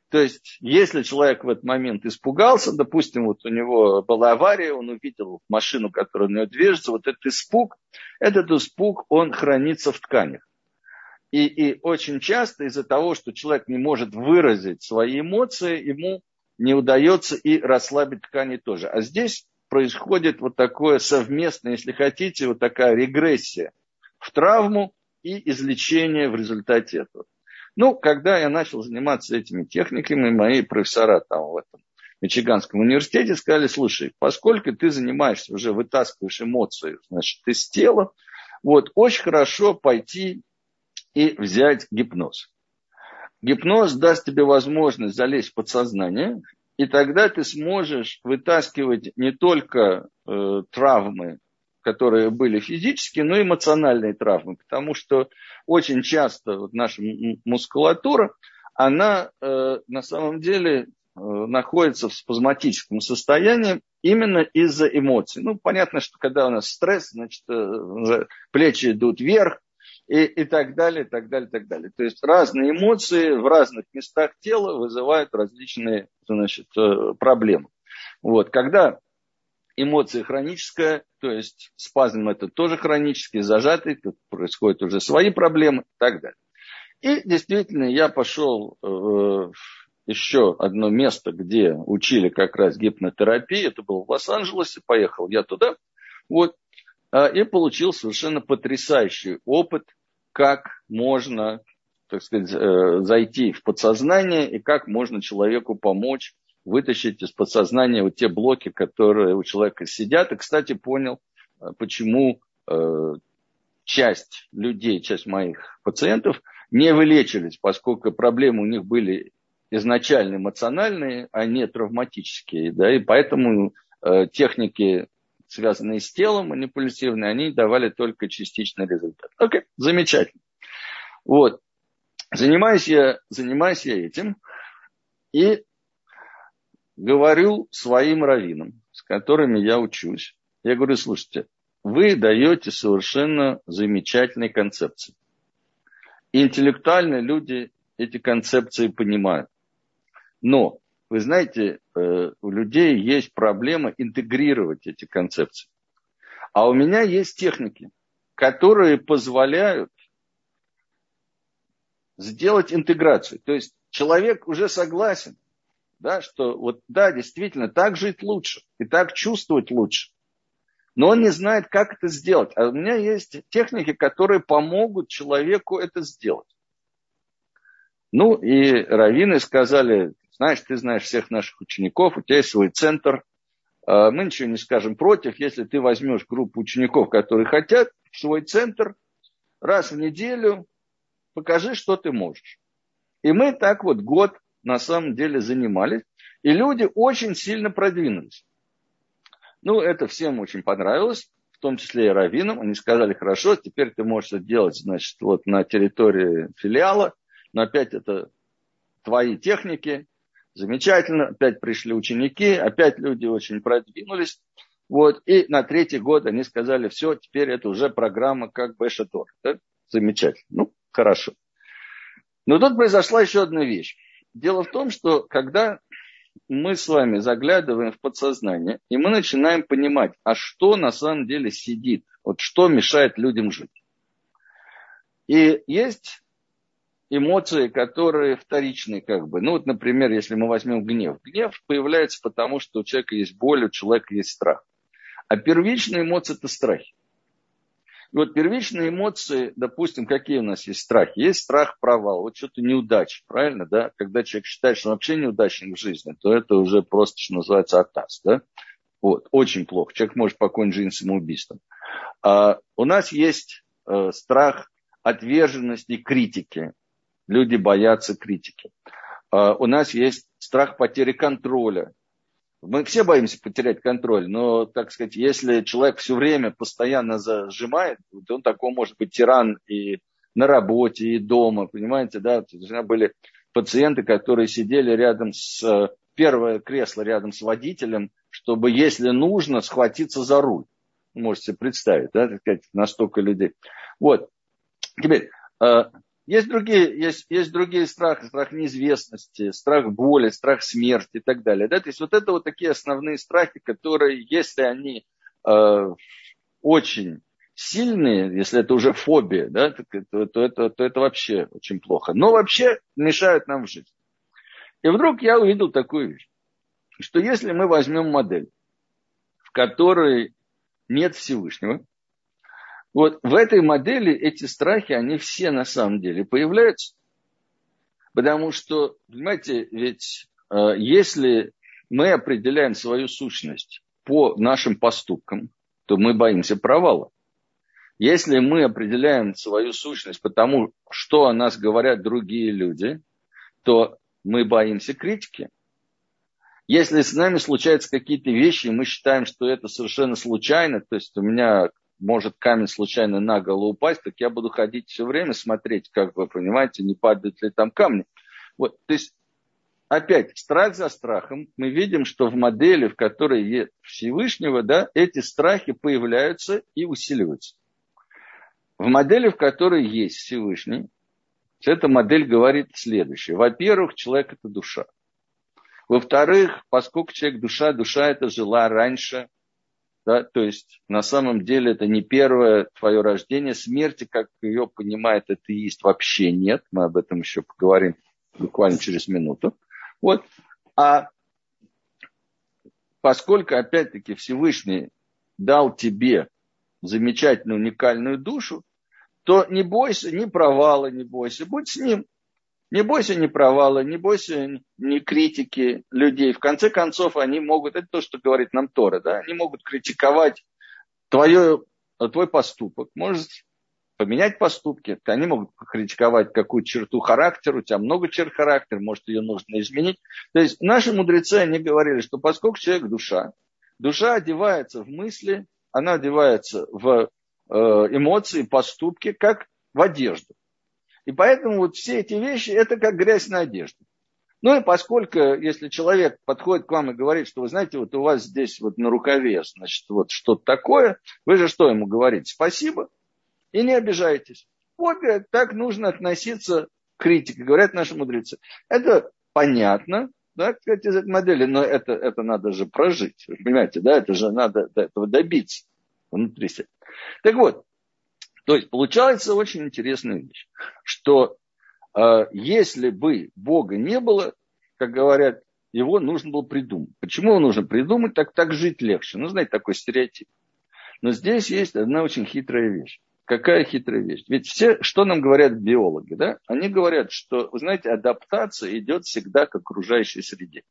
То есть, если человек в этот момент испугался, допустим, вот у него была авария, он увидел машину, которая у него движется, вот этот испуг, этот испуг, он хранится в тканях. И, и очень часто из-за того, что человек не может выразить свои эмоции, ему не удается и расслабить ткани тоже. А здесь происходит вот такое совместное, если хотите, вот такая регрессия в травму и излечение в результате этого. Ну, когда я начал заниматься этими техниками, мои профессора там в этом Мичиганском университете сказали: слушай, поскольку ты занимаешься, уже вытаскиваешь эмоции, значит, из тела, вот, очень хорошо пойти и взять гипноз. Гипноз даст тебе возможность залезть в подсознание, и тогда ты сможешь вытаскивать не только э, травмы, которые были физические, но и эмоциональные травмы. Потому что очень часто вот наша мускулатура, она э, на самом деле э, находится в спазматическом состоянии именно из-за эмоций. Ну, понятно, что когда у нас стресс, значит, э, уже плечи идут вверх, И, и так далее, и так далее, и так далее. То есть разные эмоции в разных местах тела вызывают различные, значит, проблемы. Вот. Когда эмоция хроническая, то есть спазм это тоже хронический, зажатый, тут происходят уже свои проблемы и так далее. И действительно я пошел в еще одно место, где учили как раз гипнотерапии, это было в Лос-Анджелесе, поехал я туда, вот, и получил совершенно потрясающий опыт, как можно, так сказать, зайти в подсознание и как можно человеку помочь вытащить из подсознания вот те блоки, которые у человека сидят. И, кстати, понял, почему часть людей, часть моих пациентов не вылечились, поскольку проблемы у них были изначально эмоциональные, а не травматические. Да, и поэтому техники, связанные с телом, манипулятивные, они давали только частичный результат. Окей, замечательно. Вот. Занимаюсь я, занимаюсь я этим и говорю своим раввинам, с которыми я учусь. Я говорю: слушайте, вы даете совершенно замечательные концепции. Интеллектуально люди эти концепции понимают. Но, вы знаете, у людей есть проблема интегрировать эти концепции. А у меня есть техники, которые позволяют сделать интеграцию. То есть человек уже согласен, да, что вот да, действительно, так жить лучше и так чувствовать лучше. Но он не знает, как это сделать. А у меня есть техники, которые помогут человеку это сделать. Ну и раввины сказали: знаешь, ты знаешь всех наших учеников, у тебя есть свой центр. Мы ничего не скажем против, если ты возьмешь группу учеников, которые хотят, в свой центр, раз в неделю покажи, что ты можешь. И мы так вот год на самом деле занимались, и люди очень сильно продвинулись. Ну, это всем очень понравилось, в том числе и раввинам. Они сказали: хорошо, теперь ты можешь это делать, значит, вот на территории филиала, но опять это твои техники. Замечательно, опять пришли ученики, опять люди очень продвинулись. Вот, и на третий год они сказали: все, теперь это уже программа как Бешатор. Да? Замечательно, ну, хорошо. Но тут произошла еще одна вещь. Дело в том, что когда мы с вами заглядываем в подсознание, и мы начинаем понимать, а что на самом деле сидит, вот что мешает людям жить. И есть эмоции, которые вторичные как бы. Ну вот, например, если мы возьмем гнев. Гнев появляется потому, что у человека есть боль, у человека есть страх. А первичные эмоции – это страхи. И вот первичные эмоции, допустим, какие у нас есть страхи? Есть страх провала, вот что-то неудача, правильно, да? Когда человек считает, что он вообще неудачник в жизни, то это уже просто, что называется, атас, да? Вот, очень плохо. Человек может покончить жизнь самоубийством. А у нас есть э, страх отверженности и критики. Люди боятся критики. А у нас есть страх потери контроля. Мы все боимся потерять контроль, но, так сказать, если человек все время постоянно зажимает, то он такой может быть тиран и на работе, и дома, понимаете, да? У меня были пациенты, которые сидели рядом с, первое кресло рядом с водителем, чтобы, если нужно, схватиться за руль. Можете себе представить, да, так сказать, настолько людей. Вот. Теперь, есть другие, есть, есть другие страхи, страх неизвестности, страх боли, страх смерти и так далее. Да? То есть вот это вот такие основные страхи, которые, если они э, очень сильные, если это уже фобия, да, то, то, то, это, то это вообще очень плохо. Но вообще мешают нам в жизни. И вдруг я увидел такую вещь, что если мы возьмем модель, в которой нет Всевышнего, вот в этой модели эти страхи, они все на самом деле появляются. Потому что, понимаете, ведь э, если мы определяем свою сущность по нашим поступкам, то мы боимся провала. Если мы определяем свою сущность по тому, что о нас говорят другие люди, то мы боимся критики. Если с нами случаются какие-то вещи, и мы считаем, что это совершенно случайно, то есть у меня может камень случайно на голову упасть, так я буду ходить все время, смотреть, как вы понимаете, не падают ли там камни. Вот, то есть, опять, страх за страхом. Мы видим, что в модели, в которой есть Всевышнего, да, эти страхи появляются и усиливаются. В модели, в которой есть Всевышний, эта модель говорит следующее. Во-первых, человек – это душа. Во-вторых, поскольку человек – душа, душа это жила раньше, да, то есть на самом деле это не первое твое рождение. Смерти, как ее понимает атеист, вообще нет. Мы об этом еще поговорим буквально через минуту. Вот. А поскольку, опять-таки, Всевышний дал тебе замечательную, уникальную душу, то не бойся ни провала, не бойся. Будь с ним. Не бойся ни провала, не бойся ни критики людей. В конце концов, они могут, это то, что говорит нам Тора, да, они могут критиковать твое, твой поступок. Может поменять поступки. Они могут критиковать какую-то черту характера. У тебя много черт характера, может, ее нужно изменить. То есть наши мудрецы, они говорили, что поскольку человек душа, душа одевается в мысли, она одевается в э, эмоции, поступки, как в одежду. И поэтому вот все эти вещи, это как грязь на одежде. Ну и поскольку, если человек подходит к вам и говорит, что вы знаете, вот у вас здесь вот на рукаве, значит, вот что-то такое, вы же что ему говорите? Спасибо и не обижайтесь. Вот так нужно относиться к критике, говорят наши мудрецы. Это понятно, да, кстати, из этой модели, но это, это надо же прожить. Вы понимаете, да, это же надо до этого добиться внутри себя. Так вот. То есть получается очень интересная вещь, что э, если бы Бога не было, как говорят, его нужно было придумать. Почему его нужно придумать? Так, так жить легче. Ну, знаете, такой стереотип. Но здесь есть одна очень хитрая вещь. Какая хитрая вещь? Ведь все, что нам говорят биологи, да? Они говорят, что, вы знаете, адаптация идет всегда к окружающей среде.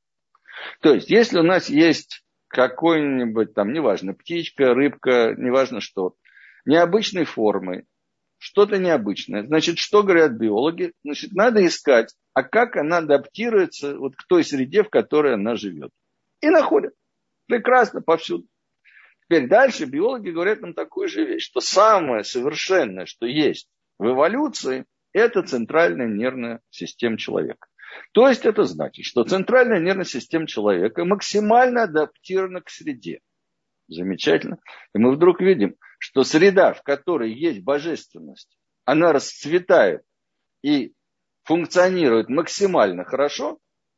То есть, если у нас есть какой-нибудь там, неважно, птичка, рыбка, неважно что, необычной формы, что-то необычное. Значит, что говорят биологи? Значит, надо искать, а как она адаптируется вот к той среде, в которой она живет. И находят. Прекрасно, повсюду. Теперь дальше биологи говорят нам такую же вещь, что самое совершенное, что есть в эволюции, это центральная нервная система человека. То есть это значит, что центральная нервная система человека максимально адаптирована к среде. Замечательно. И мы вдруг видим, что среда, в которой есть божественность, она расцветает и функционирует максимально хорошо,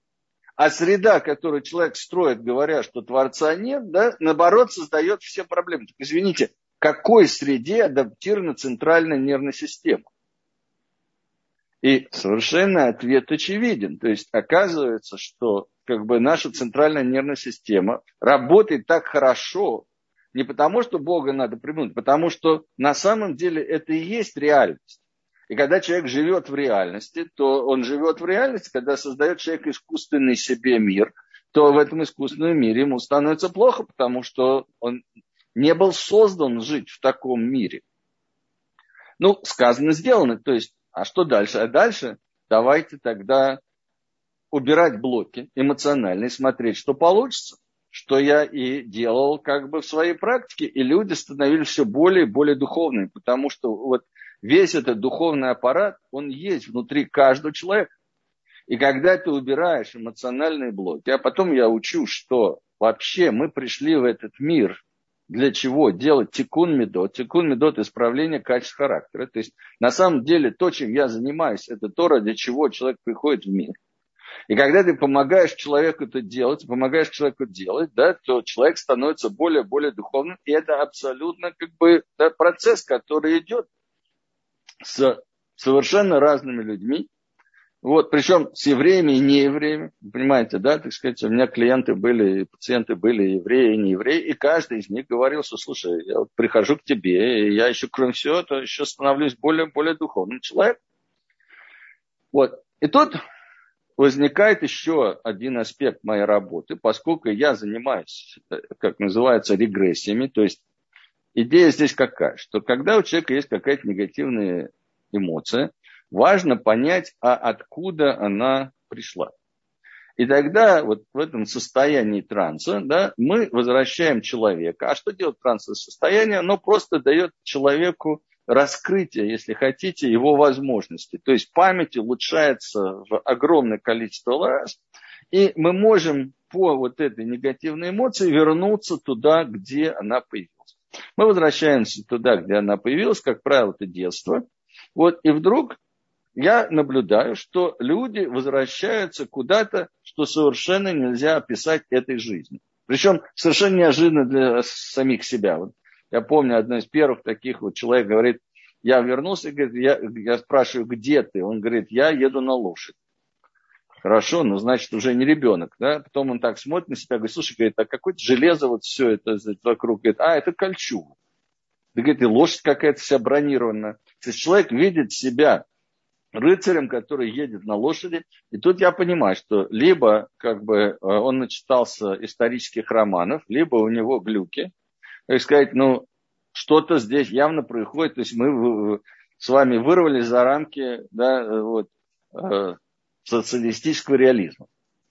а среда, которую человек строит, говоря, что Творца нет, да, наоборот, создает все проблемы. Так, извините, к какой среде адаптирована центральная нервная система? И совершенно ответ очевиден. То есть оказывается, что как бы наша центральная нервная система работает так хорошо, не потому, что Бога надо придумать, потому что на самом деле это и есть реальность. И когда человек живет в реальности, то он живет в реальности, когда создает человек искусственный себе мир, то в этом искусственном мире ему становится плохо, потому что он не был создан жить в таком мире. Ну, сказано, сделано. То есть, а что дальше? А дальше давайте тогда убирать блоки эмоциональные, смотреть, что получится. Что я и делал как бы в своей практике, и люди становились все более и более духовными, потому что вот весь этот духовный аппарат, он есть внутри каждого человека. И когда ты убираешь эмоциональные блоки, а потом я учу, что вообще мы пришли в этот мир для чего делать тикун медот. Тикун медот – исправление качеств характера. То есть, на самом деле, то, чем я занимаюсь, это то, ради чего человек приходит в мир. И когда ты помогаешь человеку это делать, помогаешь человеку делать, да, то человек становится более и более духовным. И это абсолютно как бы да, процесс, который идет с совершенно разными людьми. Вот, причем с евреями и неевреями, понимаете, да, так сказать, у меня клиенты были, пациенты были евреи и неевреи, и каждый из них говорил, что, слушай, я вот прихожу к тебе, и я еще, кроме всего этого, еще становлюсь более и более духовным человеком. Вот, и тут возникает еще один аспект моей работы, поскольку я занимаюсь, как называется, регрессиями, то есть идея здесь какая, что когда у человека есть какая-то негативная эмоция, важно понять, а откуда она пришла. И тогда вот в этом состоянии транса да, мы возвращаем человека. А что делает трансовое состояние? Оно просто дает человеку раскрытие, если хотите, его возможностей. То есть память улучшается в огромное количество раз. И мы можем по вот этой негативной эмоции вернуться туда, где она появилась. Мы возвращаемся туда, где она появилась. Как правило, это детство. Вот, и вдруг я наблюдаю, что люди возвращаются куда-то, что совершенно нельзя описать этой жизни. Причем совершенно неожиданно для самих себя. Вот я помню, одно из первых таких вот человек говорит, я вернулся, и говорит, я, я спрашиваю, где ты? Он говорит, я еду на лошадь. Хорошо, ну значит уже не ребенок. Да? Потом он так смотрит на себя, говорит, слушай, говорит, а какое-то железо вот все это вокруг. Говорит, а, это кольчуга. Да, говорит, и лошадь какая-то вся бронированная. То есть человек видит себя рыцарем, который едет на лошади. И тут я понимаю, что либо как бы, он начитался исторических романов, либо у него глюки. Так сказать, ну, что-то здесь явно происходит. То есть мы с вами вырвались за рамки да, вот, социалистического реализма.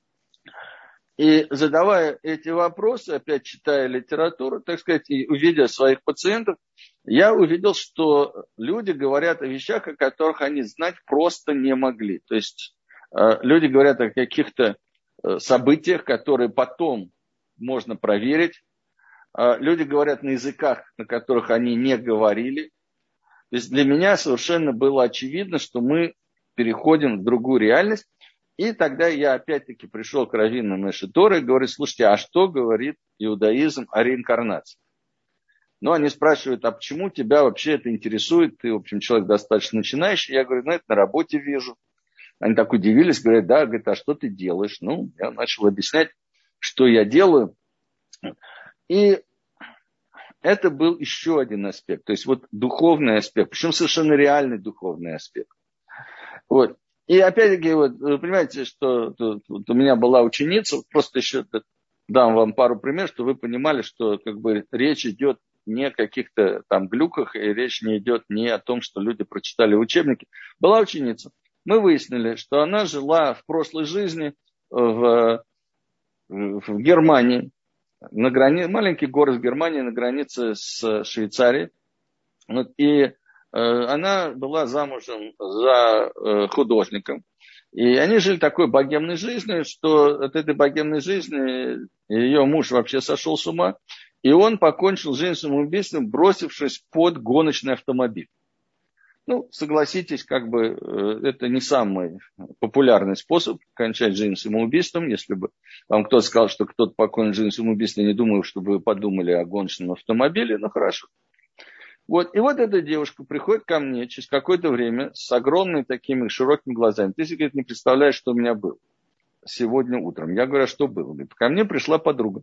И задавая эти вопросы, опять читая литературу, так сказать, и увидя своих пациентов, я увидел, что люди говорят о вещах, о которых они знать просто не могли. То есть э, люди говорят о каких-то э, событиях, которые потом можно проверить. Э, люди говорят на языках, на которых они не говорили. То есть для меня совершенно было очевидно, что мы переходим в другую реальность. И тогда я опять-таки пришел к раввину Меше Торы и говорю, слушайте, а что говорит иудаизм о реинкарнации? Ну, они спрашивают, а почему тебя вообще это интересует? Ты, в общем, человек достаточно начинающий. Я говорю, ну, это на работе вижу. Они так удивились, говорят, да, говорят, а что ты делаешь? Ну, я начал объяснять, что я делаю. И это был еще один аспект. То есть вот духовный аспект, причем совершенно реальный духовный аспект. Вот. И опять-таки, вот, вы понимаете, что тут, вот у меня была ученица, просто еще дам вам пару примеров, чтобы вы понимали, что как бы речь идет не о каких-то там глюках, и речь не идет не о том, что люди прочитали учебники. Была ученица. Мы выяснили, что она жила в прошлой жизни в, в Германии, на грани... маленький город в Германии на границе с Швейцарией. Вот, и она была замужем за художником. И они жили такой богемной жизнью, что от этой богемной жизни ее муж вообще сошел с ума. И он покончил жизнь самоубийством, бросившись под гоночный автомобиль. Ну, согласитесь, как бы это не самый популярный способ кончать жизнь самоубийством. Если бы вам кто-то сказал, что кто-то покончил жизнь самоубийством, я не думаю, чтобы вы подумали о гоночном автомобиле, но хорошо. Вот. И вот эта девушка приходит ко мне через какое-то время с огромными такими широкими глазами. Ты, говорит, не представляешь, что у меня было сегодня утром. Я говорю, а что было? Говорит, ко мне пришла подруга.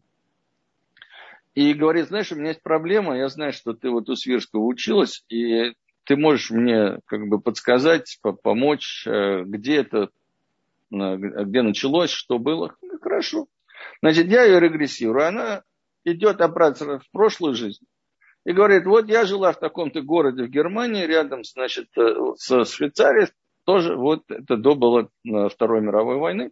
И говорит, знаешь, у меня есть проблема, я знаю, что ты вот у Свирского училась, и ты можешь мне как бы подсказать, помочь, где это, где началось, что было. Ну, хорошо. Значит, я ее регрессирую, она идет обратно в прошлую жизнь. И говорит, вот я жила в таком-то городе в Германии, рядом, значит, со Швейцарией, тоже вот это до было Второй мировой войны.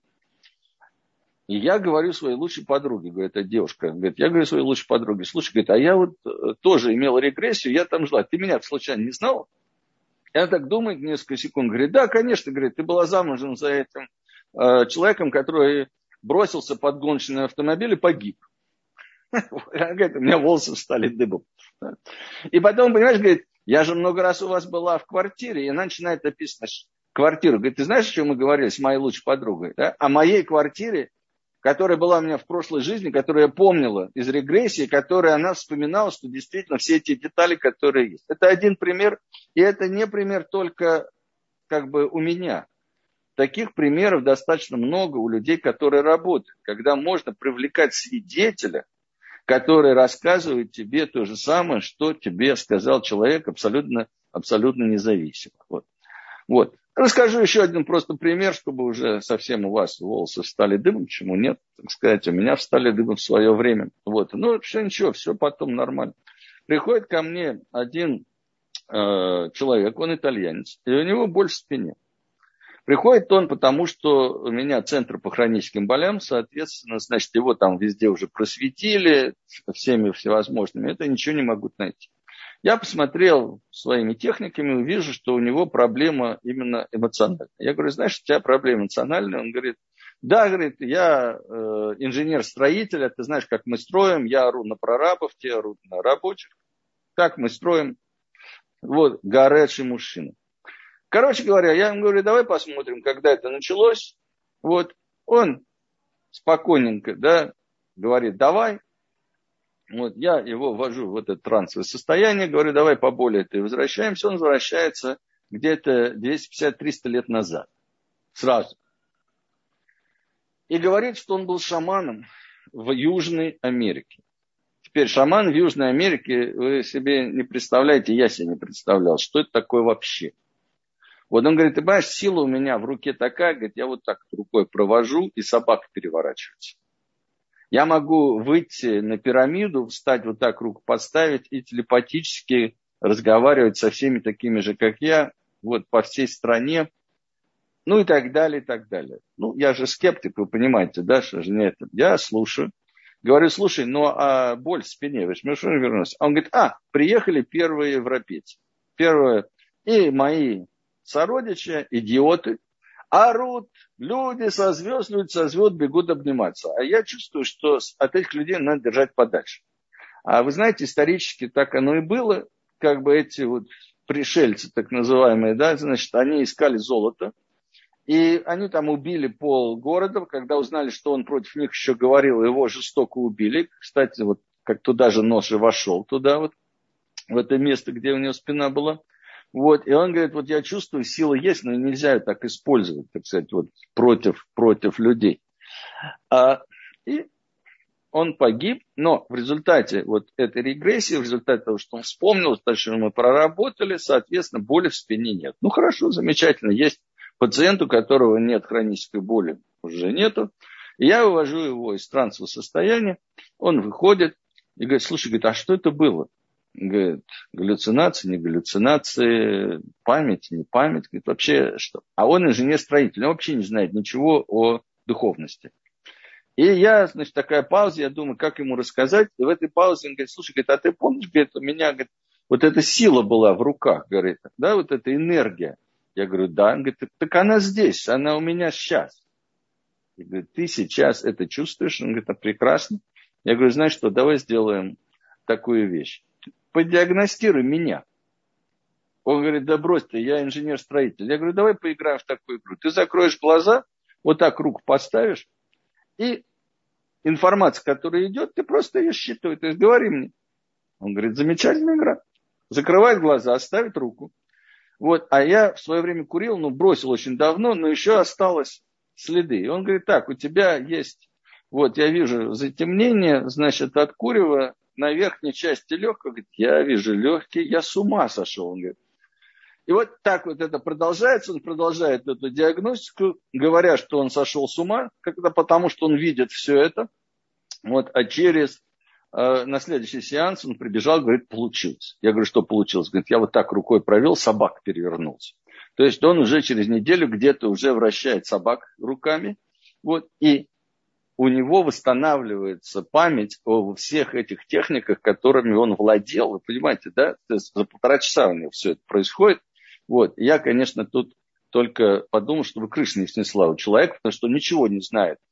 И я говорю своей лучшей подруге, говорит, эта девушка, говорит, я говорю своей лучшей подруге, слушай, говорит, а я вот тоже имела регрессию, я там жила, ты меня случайно не знала? И она так думает несколько секунд, говорит, да, конечно, говорит, ты была замужем за этим э, человеком, который бросился под гоночный автомобиль и погиб. Она говорит, у меня волосы встали дыбом. И потом, понимаешь, говорит, я же много раз у вас была в квартире, и она начинает описывать квартиру. Говорит, ты знаешь, о чем мы говорили с моей лучшей подругой? Да? О моей квартире, которая была у меня в прошлой жизни, которую я помнила из регрессии, которую она вспоминала, что действительно все эти детали, которые есть. Это один пример, и это не пример только как бы у меня. Таких примеров достаточно много у людей, которые работают, когда можно привлекать свидетеля, который рассказывает тебе то же самое, что тебе сказал человек абсолютно, абсолютно независимо. Вот. Вот. Расскажу еще один просто пример, чтобы уже совсем у вас волосы встали дыбом. Почему нет? Так сказать, у меня встали дыбом в свое время. Вот. Ну, все ничего, все потом нормально. Приходит ко мне один э, человек, он итальянец, и у него боль в спине. Приходит он, потому что у меня центр по хроническим болям, соответственно, значит, его там везде уже просветили всеми всевозможными, это ничего не могут найти. Я посмотрел своими техниками, вижу, что у него проблема именно эмоциональная. Я говорю, знаешь, у тебя проблема эмоциональная? Он говорит, да, говорит, я э, инженер-строитель, а ты знаешь, как мы строим, я ору на прорабов, те орут на рабочих. Как мы строим? Вот, горячий мужчина. Короче говоря, я ему говорю, давай посмотрим, когда это началось. Вот, он спокойненько, да, говорит, давай. Вот, я его ввожу в это трансовое состояние, говорю, давай по боли это и возвращаемся. Он возвращается где-то двести пятьдесят - триста лет назад. Сразу. И говорит, что он был шаманом в Южной Америке. Теперь шаман в Южной Америке, вы себе не представляете, я себе не представлял, что это такое вообще. Вот он говорит, ты понимаешь, сила у меня в руке такая, говорит, я вот так рукой провожу, и собака переворачивается. Я могу выйти на пирамиду, встать вот так, руку подставить и телепатически разговаривать со всеми такими же, как я, вот по всей стране, ну и так далее, и так далее. Ну, я же скептик, вы понимаете, да, что же не это. Я слушаю, говорю, слушай, ну а боль в спине, вы что вернулся? Он говорит, а, приехали первые европейцы. Первые, и мои сородичи, идиоты, орут, люди со звезд, люди со звезд бегут обниматься. А я чувствую, что от этих людей надо держать подальше. А вы знаете, исторически так оно и было, как бы эти вот пришельцы, так называемые, да, значит, они искали золото, и они там убили полгорода, когда узнали, что он против них еще говорил, его жестоко убили. Кстати, вот как туда же нож и вошел, туда вот, в это место, где у него спина была. Вот, и он говорит, вот я чувствую, сила есть, но нельзя ее так использовать, так сказать, вот против, против людей. А, и он погиб, но в результате вот этой регрессии, в результате того, что он вспомнил, то, что мы проработали, соответственно, боли в спине нет. Ну, хорошо, замечательно, есть пациент, у которого нет хронической боли, уже нету. И я вывожу его из трансового состояния, он выходит и говорит, слушай, говорит, а что это было? Говорит, галлюцинации, не галлюцинации, память, не память. Говорит, вообще что? А он инженер-строитель, он вообще не знает ничего о духовности. И я, значит, такая пауза, я думаю, как ему рассказать. И в этой паузе он говорит, слушай, говорит, а ты помнишь, говорит, у меня, говорит, вот эта сила была в руках, говорит, да, вот эта энергия. Я говорю, да. Он говорит, так она здесь, она у меня сейчас. Я говорю, ты сейчас это чувствуешь? Он говорит, а прекрасно. Я говорю, знаешь что, давай сделаем такую вещь. Подиагностируй меня. Он говорит, да брось ты, я инженер-строитель. Я говорю, давай поиграем в такую игру. Ты закроешь глаза, вот так руку поставишь, и информация, которая идет, ты просто ее считывай. То есть говори мне. Он говорит, замечательная игра. Закрывает глаза, ставит руку. Вот, а я в свое время курил, ну, бросил очень давно, но еще осталось следы. И он говорит, так, у тебя есть, вот, я вижу затемнение, значит, от курева на верхней части легкого, говорит, я вижу легкие, я с ума сошел, он говорит. И вот так вот это продолжается, он продолжает эту диагностику, говоря, что он сошел с ума, когда, потому что он видит все это, вот, а через, э, на следующий сеанс он прибежал, говорит, получилось. Я говорю, что получилось? Говорит, я вот так рукой провел, собака перевернулся. То есть он уже через неделю где-то уже вращает собак руками, вот, и у него восстанавливается память о всех этих техниках, которыми он владел. Вы понимаете, да? То есть за полтора часа у него все это происходит. Вот. Я, конечно, тут только подумал, чтобы крыша не снесла у человека, потому что он ничего не знает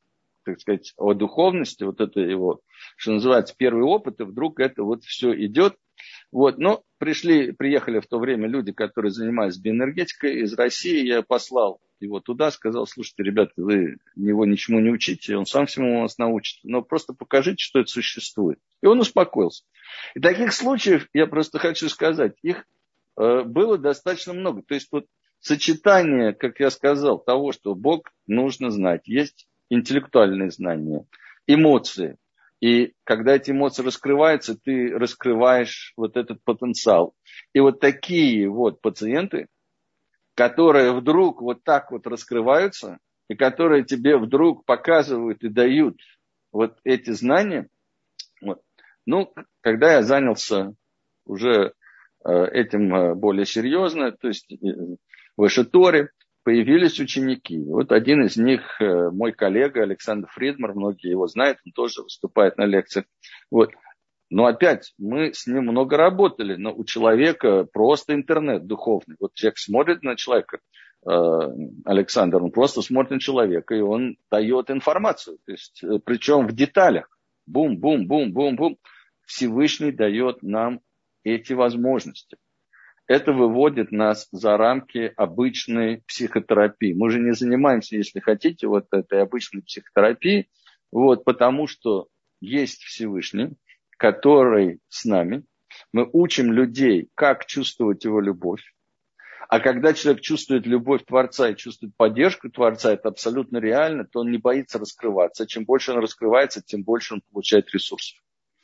так сказать, о духовности, вот это его, что называется, первый опыт, и вдруг это вот все идет. Вот, но пришли, приехали в то время люди, которые занимались биоэнергетикой из России, я послал его туда, сказал, слушайте, ребята, вы его ничему не учите, он сам всему вас научит, но просто покажите, что это существует. И он успокоился. И таких случаев, я просто хочу сказать, их э, было достаточно много. То есть вот сочетание, как я сказал, того, что Бог нужно знать. Есть интеллектуальные знания, эмоции. И когда эти эмоции раскрываются, ты раскрываешь вот этот потенциал. И вот такие вот пациенты, которые вдруг вот так вот раскрываются, и которые тебе вдруг показывают и дают вот эти знания. Вот. Ну, когда я занялся уже э, этим более серьезно, то есть э, в Эшеторе, появились ученики. Вот один из них, э, мой коллега Александр Фридман, многие его знают, он тоже выступает на лекциях. Вот. Но опять, мы с ним много работали, но у человека просто интернет духовный. Вот человек смотрит на человека, Александр, он просто смотрит на человека, и он дает информацию. То есть, причем в деталях. Бум-бум-бум-бум-бум. Всевышний дает нам эти возможности. Это выводит нас за рамки обычной психотерапии. Мы же не занимаемся, если хотите, вот этой обычной психотерапией, вот, потому что есть Всевышний, который с нами. Мы учим людей, как чувствовать его любовь. А когда человек чувствует любовь Творца и чувствует поддержку Творца, это абсолютно реально, то он не боится раскрываться. Чем больше он раскрывается, тем больше он получает ресурсов.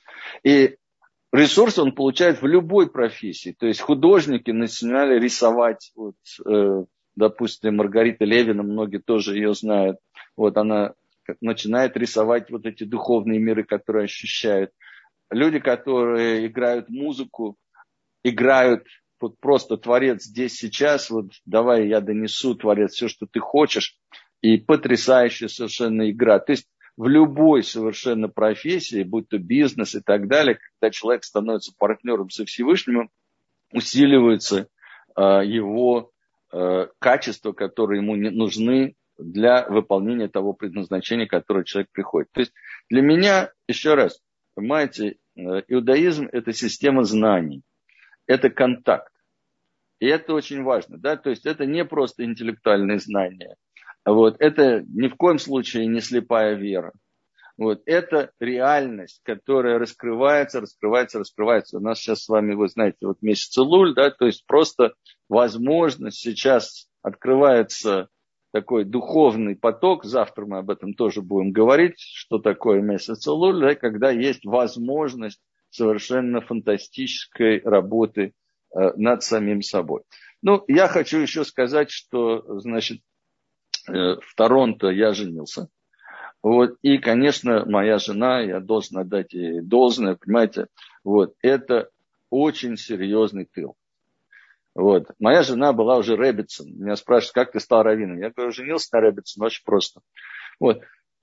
И ресурсы он получает в любой профессии. То есть художники начинали рисовать. Вот, э, допустим, Маргарита Левина, многие тоже ее знают. Вот она начинает рисовать вот эти духовные миры, которые ощущают. Люди, которые играют музыку, играют вот просто Творец здесь, сейчас, вот давай я донесу, Творец, все, что ты хочешь, и потрясающая совершенно игра. То есть в любой совершенно профессии, будь то бизнес и так далее, когда человек становится партнером со Всевышним, усиливаются э, его э, качества, которые ему не нужны для выполнения того предназначения, которое человек приходит. То есть для меня, еще раз, понимаете, иудаизм – это система знаний, это контакт. И это очень важно. Да? То есть это не просто интеллектуальные знания. Вот. Это ни в коем случае не слепая вера. Вот. Это реальность, которая раскрывается, раскрывается, раскрывается. У нас сейчас с вами, вы знаете, вот месяц Элуль, да, то есть просто возможность сейчас открывается такой духовный поток, завтра мы об этом тоже будем говорить, что такое месяц Элуль, да, когда есть возможность совершенно фантастической работы э, над самим собой. Ну, я хочу еще сказать, что, значит, э, в Торонто я женился. Вот, и, конечно, моя жена, я должен отдать ей должное, понимаете, вот, это очень серьезный тыл. Вот. Моя жена была уже реббитсон. Меня спрашивают, как ты стал раввином? Я говорю, женился на реббитсон, очень просто. Вот.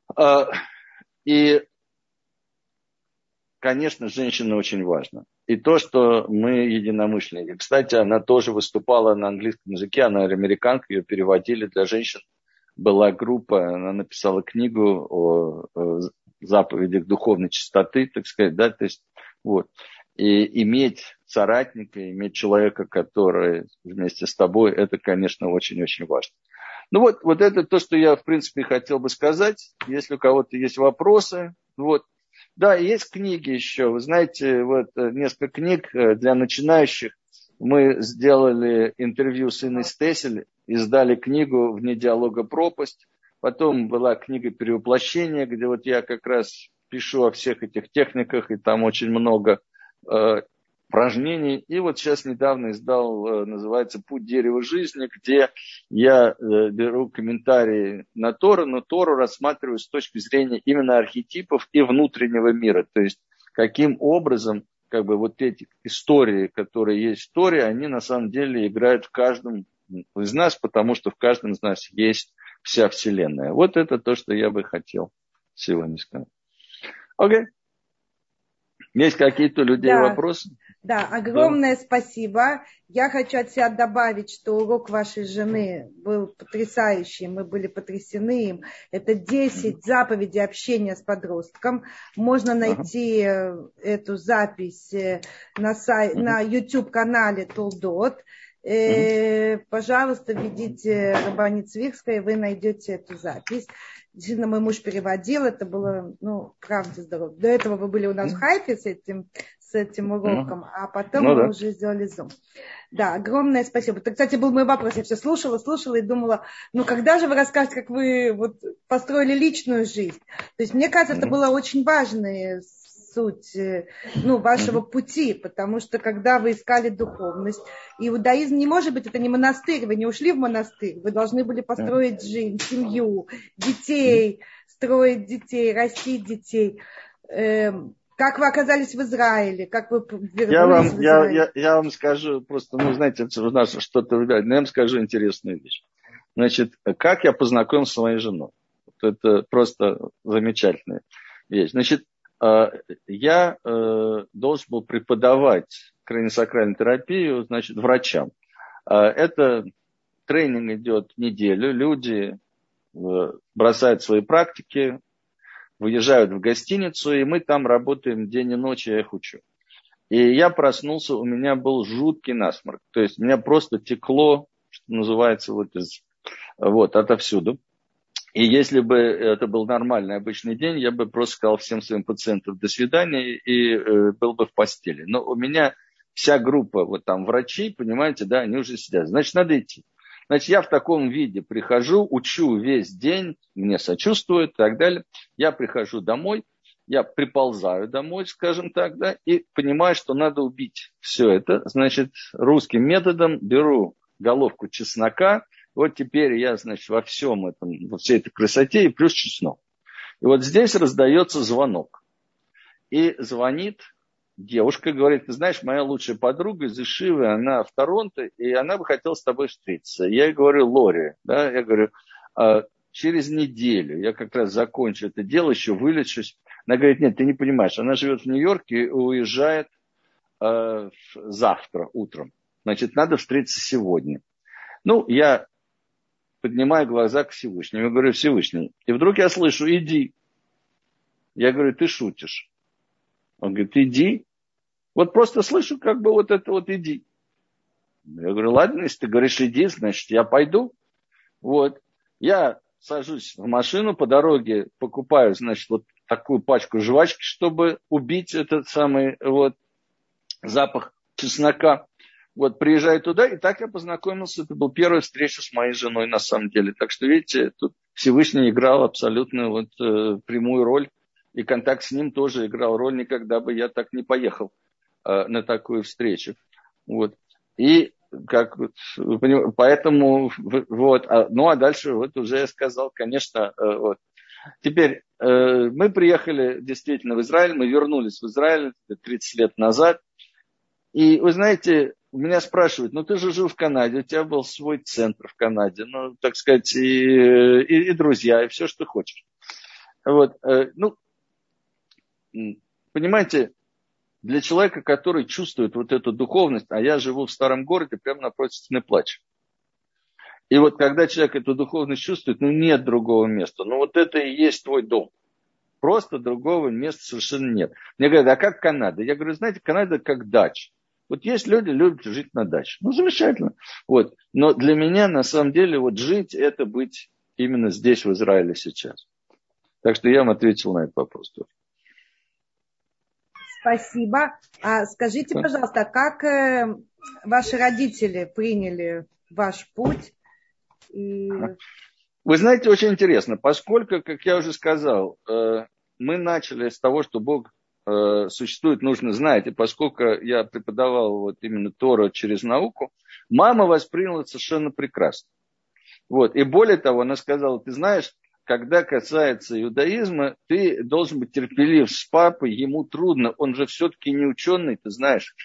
И, конечно, женщина очень важна. И то, что мы единомышленники. Кстати, она тоже выступала на английском языке, она американка, ее переводили для женщин. Была группа, она написала книгу о, о заповедях духовной чистоты, так сказать, да, то есть, вот. И иметь соратника, иметь человека, который вместе с тобой, это, конечно, очень-очень важно. Ну вот, вот это то, что я, в принципе, хотел бы сказать. Если у кого-то есть вопросы, вот. Да, есть книги еще. Вы знаете, вот несколько книг для начинающих. Мы сделали интервью с Инной Стесель, издали книгу «Вне диалога пропасть». Потом была книга «Перевоплощение», где вот я как раз пишу о всех этих техниках, и там очень много э, упражнений. И вот сейчас недавно издал, э, называется «Путь дерева жизни», где я э, беру комментарии на Тору, но Тору рассматриваю с точки зрения именно архетипов и внутреннего мира. То есть каким образом как бы вот эти истории, которые есть в Торе, они на самом деле играют в каждом из нас, потому что в каждом из нас есть вся Вселенная. Вот это то, что я бы хотел сегодня сказать. Окей. Есть какие-то у людей Да. вопросы? Да, огромное да. спасибо. Я хочу от себя добавить, что урок вашей жены был потрясающий, мы были потрясены им. Это десять заповедей общения с подростком. Можно найти uh-huh. эту запись на, сай... uh-huh. на YouTube-канале Толдот. Uh-huh. Пожалуйста, введите Рабанит Цвихская, вы найдете эту запись. Действительно, мой муж переводил, это было, ну, правда здорово. До этого вы были у нас uh-huh. в Хайфе с этим, с этим уроком, uh-huh. а потом ну, мы да. уже сделали Zoom. Да, огромное спасибо. Это, кстати, был мой вопрос. Я все слушала, слушала и думала, ну, когда же вы расскажете, как вы вот построили личную жизнь? То есть, мне кажется, uh-huh. это было очень важная суть, ну, вашего uh-huh. пути, потому что, когда вы искали духовность, иудаизм не может быть, это не монастырь, вы не ушли в монастырь, вы должны были построить жизнь, семью, детей, строить детей, растить детей. Эм, как вы оказались в Израиле? Как вы вернулись я вам, в Израиль? Я, я, я вам скажу просто, ну, знаете, это у нас что-то выбирать, но я вам скажу интересную вещь. Значит, как я познакомился с моей женой? Это просто замечательная вещь. Значит, я должен был преподавать краниосакральную терапию, значит, врачам. Это тренинг идет неделю, люди бросают свои практики, выезжают в гостиницу, и мы там работаем день и ночь, я их учу. И я проснулся, у меня был жуткий насморк. То есть у меня просто текло, что называется, вот, из, вот отовсюду. И если бы это был нормальный обычный день, я бы просто сказал всем своим пациентам до свидания и э, был бы в постели. Но у меня вся группа, вот там врачей, понимаете, да, они уже сидят. Значит, надо идти. Значит, я в таком виде прихожу, учу весь день, мне сочувствуют и так далее. Я прихожу домой, я приползаю домой, скажем так, да, и понимаю, что надо убить все это. Значит, русским методом беру головку чеснока. Вот теперь я, значит, во всем этом, во всей этой красоте и плюс чеснок. И вот здесь раздается звонок. И звонит девушка, говорит, ты знаешь, моя лучшая подруга из Ишивы, она в Торонто, и она бы хотела с тобой встретиться. Я ей говорю, Лори, да, я говорю, а, через неделю я как раз закончу это дело, еще вылечусь. Она говорит, нет, ты не понимаешь, она живет в Нью-Йорке и уезжает а, завтра утром. Значит, надо встретиться сегодня. Ну, я поднимаю глаза к Всевышнему. Я говорю, Всевышний. И вдруг я слышу, иди. Я говорю, ты шутишь. Он говорит, иди. Вот просто слышу, как бы вот это вот иди. Я говорю, ладно, если ты говоришь иди, значит, я пойду. Вот. Я сажусь в машину, по дороге покупаю, значит, вот такую пачку жвачки, чтобы убить этот самый вот запах чеснока. Вот, приезжаю туда, и так я познакомился. Это была первая встреча с моей женой, на самом деле. Так что, видите, тут Всевышний играл абсолютно вот, э, прямую роль. И контакт с ним тоже играл роль. Никогда бы я так не поехал э, на такую встречу. Вот. И, как вы понимаете, поэтому, вот. А, ну, а дальше, вот уже я сказал, конечно, э, вот. Теперь, э, мы приехали действительно в Израиль, мы вернулись в Израиль тридцать лет назад. И, вы знаете, меня спрашивают, ну ты же жил в Канаде, у тебя был свой центр в Канаде, ну, так сказать, и, и, и друзья, и все, что ты хочешь. Вот, ну, понимаете, для человека, который чувствует вот эту духовность, а я живу в старом городе, прямо напротив Стены Плача. И вот когда человек эту духовность чувствует, ну нет другого места, ну вот это и есть твой дом. Просто другого места совершенно нет. Мне говорят, а как Канада? Я говорю, знаете, Канада как дача. Вот есть люди, любят жить на даче. Ну, замечательно. Вот. Но для меня, на самом деле, вот жить, это быть именно здесь, в Израиле сейчас. Так что я вам ответил на этот вопрос тоже. Спасибо. А скажите, да. пожалуйста, как э, ваши родители приняли ваш путь? И... Вы знаете, очень интересно, поскольку, как я уже сказал, э, мы начали с того, что Бог существует, нужно знать. И поскольку я преподавал вот именно Тору через науку, мама восприняла это совершенно прекрасно. Вот. И более того, она сказала, ты знаешь, когда касается иудаизма, ты должен быть терпелив с папой, ему трудно, он же все-таки не ученый, ты знаешь.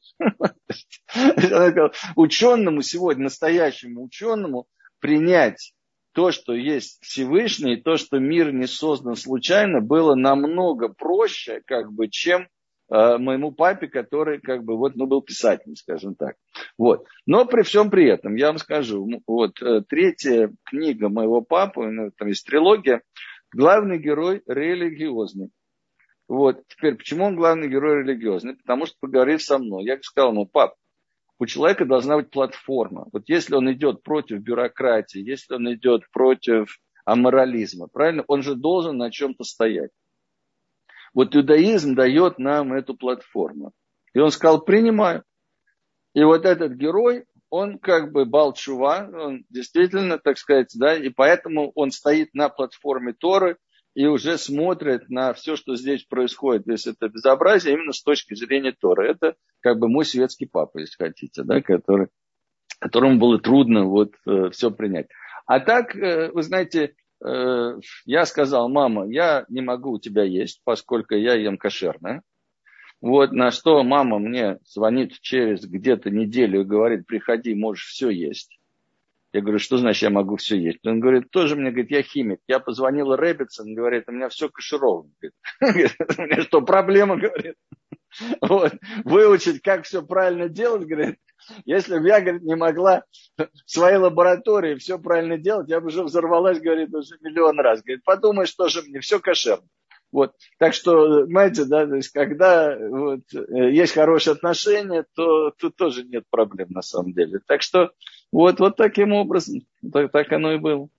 Ученому сегодня, настоящему ученому, принять то, что есть Всевышний, то, что мир не создан случайно, было намного проще, как бы, чем моему папе, который как бы вот, ну, был писателем, скажем так. Вот. Но при всем при этом, я вам скажу, вот третья книга моего папы, ну, там есть трилогия, главный герой религиозный. Вот. Теперь, почему он главный герой религиозный? Потому что поговорив со мной, я сказал ему: пап, у человека должна быть платформа. Вот если он идет против бюрократии, если он идет против аморализма, правильно, он же должен на чем-то стоять. Вот иудаизм дает нам эту платформу. И он сказал: принимаю. И вот этот герой, он как бы бал тшува, он действительно, так сказать, да, и поэтому он стоит на платформе Торы и уже смотрит на все, что здесь происходит, то есть это безобразие именно с точки зрения Торы. Это как бы мой светский папа, если хотите, да, который, которому было трудно вот э, все принять. А так, э, вы знаете, э, я сказал: мама, я не могу у тебя есть, поскольку я ем кошерное. Вот на что мама мне звонит через где-то неделю и говорит: приходи, можешь все есть. Я говорю: что значит я могу все есть? Он говорит: тоже мне, говорит, я химик. Я позвонила Рэббитсон, говорит, у меня все кашировано. Говорит, у меня что, проблема, говорит? Вот. Выучить, как все правильно делать, говорит. Если бы я, говорит, не могла в своей лаборатории все правильно делать, я бы уже взорвалась, говорит, уже миллион раз. Говорит, подумай, что же мне, все кошерно. Вот. Так что, знаете, да, то есть, когда вот, есть хорошие отношения, то тут тоже нет проблем на самом деле. Так что вот, вот таким образом, так, так оно и было.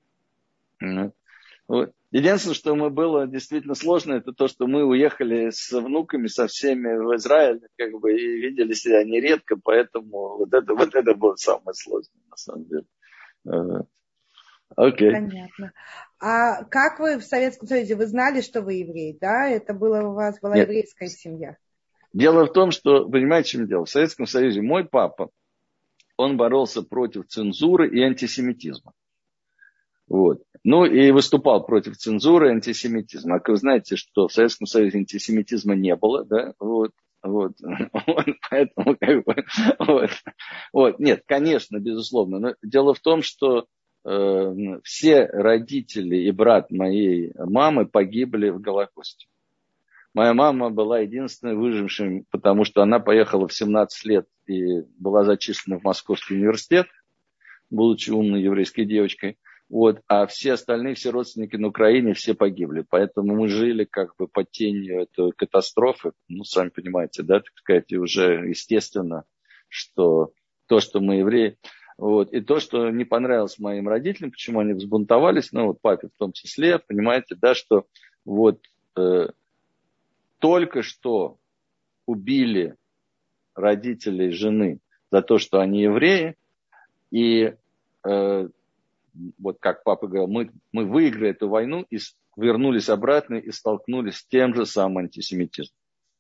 Вот. Единственное, что мы было действительно сложно, это то, что мы уехали с внуками, со всеми в Израиль, как бы, и виделись они редко, поэтому вот это, вот это было самое сложное, на самом деле. Окей. Понятно. А как вы в Советском Союзе, вы знали, что вы еврей, да? Это было у вас, была Нет. еврейская семья? Дело в том, что, понимаете, в чем дело? В Советском Союзе мой папа, он боролся против цензуры и антисемитизма. Вот. Ну и выступал против цензуры и антисемитизма. А вы знаете, что в Советском Союзе антисемитизма не было, да? Вот. Вот, вот, поэтому как бы, вот, вот, нет, конечно, безусловно, но дело в том, что э, все родители и брат моей мамы погибли в Голокосте. Моя мама была единственной выжившей, потому что она поехала в семнадцать лет и была зачислена в Московский университет, будучи умной еврейской девочкой. Вот, а все остальные, все родственники на Украине, все погибли. Поэтому мы жили как бы под тенью этой катастрофы. Ну, сами понимаете, да, так сказать, и уже естественно, что то, что мы евреи, вот, и то, что не понравилось моим родителям, почему они взбунтовались, ну, вот папе в том числе, понимаете, да, что вот э, только что убили родителей жены за то, что они евреи, и э, вот как папа говорил, мы, мы выиграли эту войну и вернулись обратно и столкнулись с тем же самым антисемитизмом.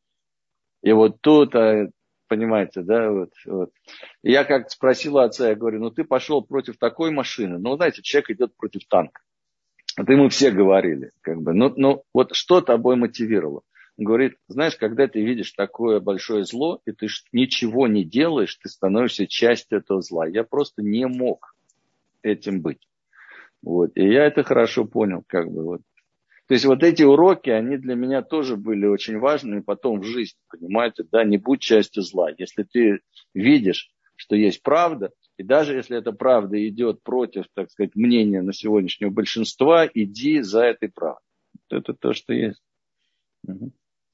И вот тут, понимаете, да, вот, вот. И я как спросил отца, я говорю: ну ты пошел против такой машины, ну знаете, человек идет против танка. Это мы все говорили, как бы, ну, ну вот что тобой мотивировало? Он говорит: знаешь, когда ты видишь такое большое зло, и ты ничего не делаешь, ты становишься частью этого зла. Я просто не мог этим быть. Вот. И я это хорошо понял, как бы вот. То есть вот эти уроки, они для меня тоже были очень важными потом в жизни, понимаете, да, не будь частью зла. Если ты видишь, что есть правда, и даже если эта правда идет против, так сказать, мнения на сегодняшнего большинства, иди за этой правдой. Это то, что есть. Угу.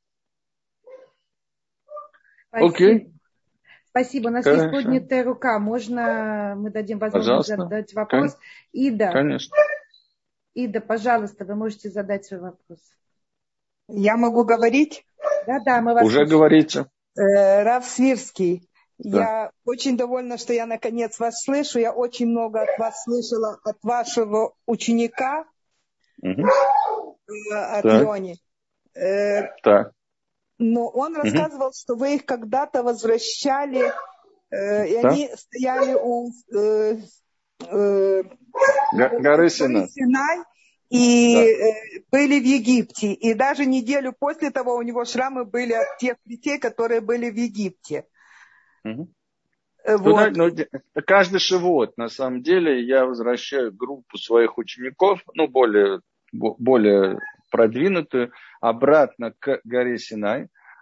Окей. Спасибо. У нас Хорошо. есть поднятая рука. Можно, мы дадим возможность Пожалуйста. задать вопрос. Кон... Ида. Конечно. Ида, пожалуйста, вы можете задать свой вопрос. Я могу говорить? Да, да, мы вас Уже слушаем. говорите. Э, Рав Свирский, да. Я очень довольна, что я наконец вас слышу. Я очень много от вас слышала, от вашего ученика, угу. э, от так. Лени. Э, так. Но он рассказывал, угу. что вы их когда-то возвращали, э, и да. они стояли у э, э, горы Синай. Синай и да. э, были в Египте. И даже неделю после того у него шрамы были от тех детей, которые были в Египте. Угу. Вот. Ну, ну, каждый шивот, на самом деле, я возвращаю группу своих учеников, ну, более, более продвинутую, обратно к горе Синай.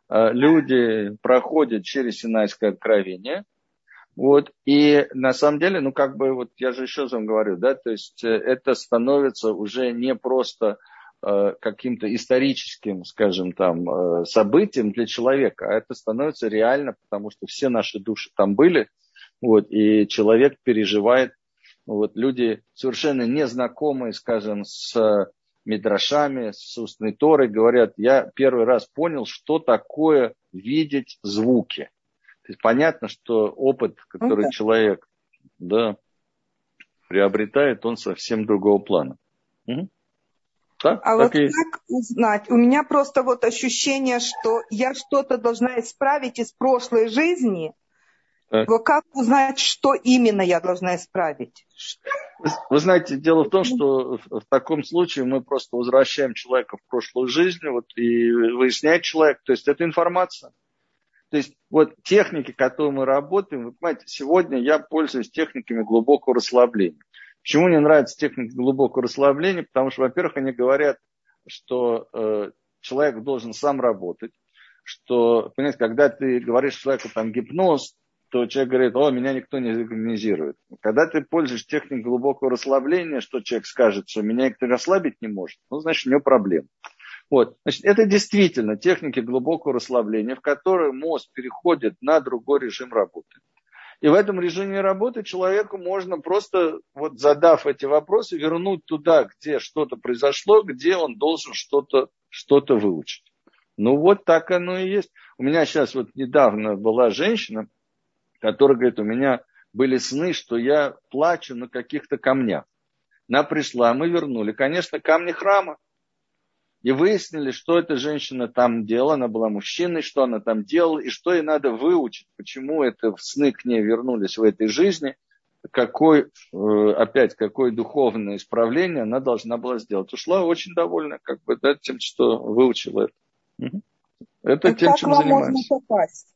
люди проходят через Синайское откровение. Вот, и на самом деле, ну, как бы, вот я же еще вам говорю, да, то есть это становится уже не просто э, каким-то историческим, скажем, там, э, событием для человека, а это становится реально, потому что все наши души там были, вот, и человек переживает, вот, люди совершенно незнакомые, скажем, с мидрашами, с устной Торой, говорят, я первый раз понял, что такое видеть звуки. То есть понятно, что опыт, который Ну, да. человек, да, приобретает, он совсем другого плана. Угу. Так, А так вот и... как узнать? У меня просто вот ощущение, что я что-то должна исправить из прошлой жизни. Так. Вот как узнать, что именно я должна исправить? Вы, вы знаете, дело в том, что в, в таком случае мы просто возвращаем человека в прошлую жизнь, вот, и выясняет человек, то есть это информация. То есть вот техники, которые мы работаем, вы понимаете, сегодня я пользуюсь техниками глубокого расслабления. Почему мне нравятся техники глубокого расслабления? Потому что, во-первых, они говорят, что э, человек должен сам работать, что, понимаете, когда ты говоришь человеку там гипноз, то человек говорит, о, меня никто не гипнотизирует. Когда ты пользуешься техникой глубокого расслабления, что человек скажет, что меня никто расслабить не может, ну, значит, у него проблемы. Вот. Значит, это действительно техники глубокого расслабления, в которые мозг переходит на другой режим работы. И в этом режиме работы человеку можно просто, вот задав эти вопросы, вернуть туда, где что-то произошло, где он должен что-то, что-то выучить. Ну вот так оно и есть. У меня сейчас вот недавно была женщина, которая говорит, у меня были сны, что я плачу на каких-то камнях. Она пришла, мы вернули, конечно, камни храма. И выяснили, что эта женщина там делала, она была мужчиной, что она там делала, и что ей надо выучить, почему это сны к ней вернулись в этой жизни, какой, опять, какое духовное исправление она должна была сделать. Ушла очень довольна, как бы, да, тем, что выучила это. Это И тем, как чем вам можно занимаемся. попасть?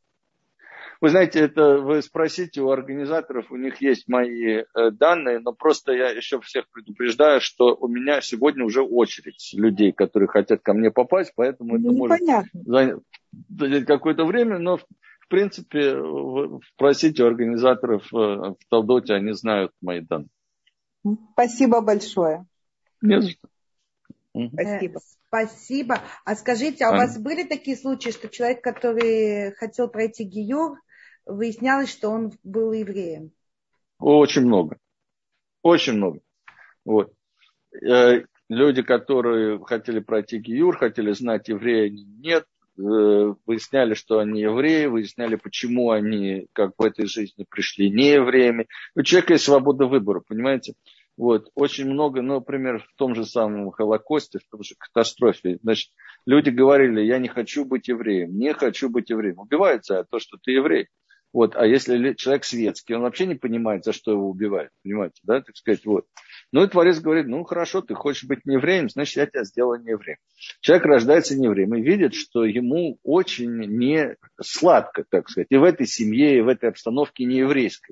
Вы знаете, это вы спросите у организаторов, у них есть мои э, данные, но просто я еще всех предупреждаю, что у меня сегодня уже очередь людей, которые хотят ко мне попасть, поэтому это Ну, может понятно. занять какое-то время, но в, в принципе спросите у организаторов э, в Талдоте, они знают мои данные. Спасибо большое. Не за что. Спасибо. Э, спасибо. А скажите, а у А? вас были такие случаи, что человек, который хотел пройти гиюр, выяснялось, что он был евреем? Очень много. Очень много. Вот. Э, люди, которые хотели пройти гиюр, хотели знать, евреи они нет, э, выясняли, что они евреи, выясняли, почему они как в этой жизни пришли не евреями. У человека есть свобода выбора, понимаете? Вот. Очень много, ну, например, в том же самом Холокосте, в том же катастрофе, значит, люди говорили, я не хочу быть евреем, не хочу быть евреем. Убивается за то, что ты еврей. Вот. А если человек светский, он вообще не понимает, за что его убивают, понимаете, да, так сказать, вот. Ну и Творец говорит, ну хорошо, ты хочешь быть неевреем, значит, я тебя сделаю неевреем. Человек рождается неевреем и видит, что ему очень не сладко, так сказать, и в этой семье, и в этой обстановке нееврейской.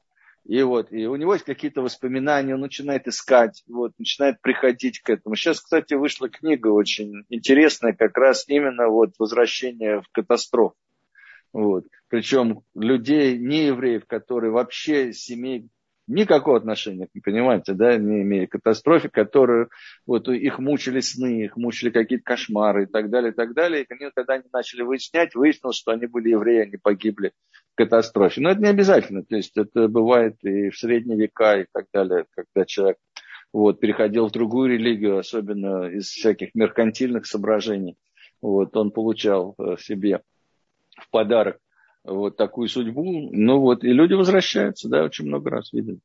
И вот, и у него есть какие-то воспоминания, он начинает искать, вот, начинает приходить к этому. Сейчас, кстати, вышла книга очень интересная, как раз именно вот возвращение в катастрофу. Вот. Причем людей, не евреев, которые вообще семей никакого отношения, понимаете, да, не имея к катастрофе, которые вот их мучили сны, их мучили какие-то кошмары и так далее, и так далее. И они, когда они начали выяснять, выяснилось, что они были евреи, они погибли в катастрофе. Но это не обязательно, то есть это бывает и в средние века и так далее, когда человек вот, переходил в другую религию, особенно из всяких меркантильных соображений, вот, он получал себе в подарок вот такую судьбу. Ну вот, и люди возвращаются, да, очень много раз видели.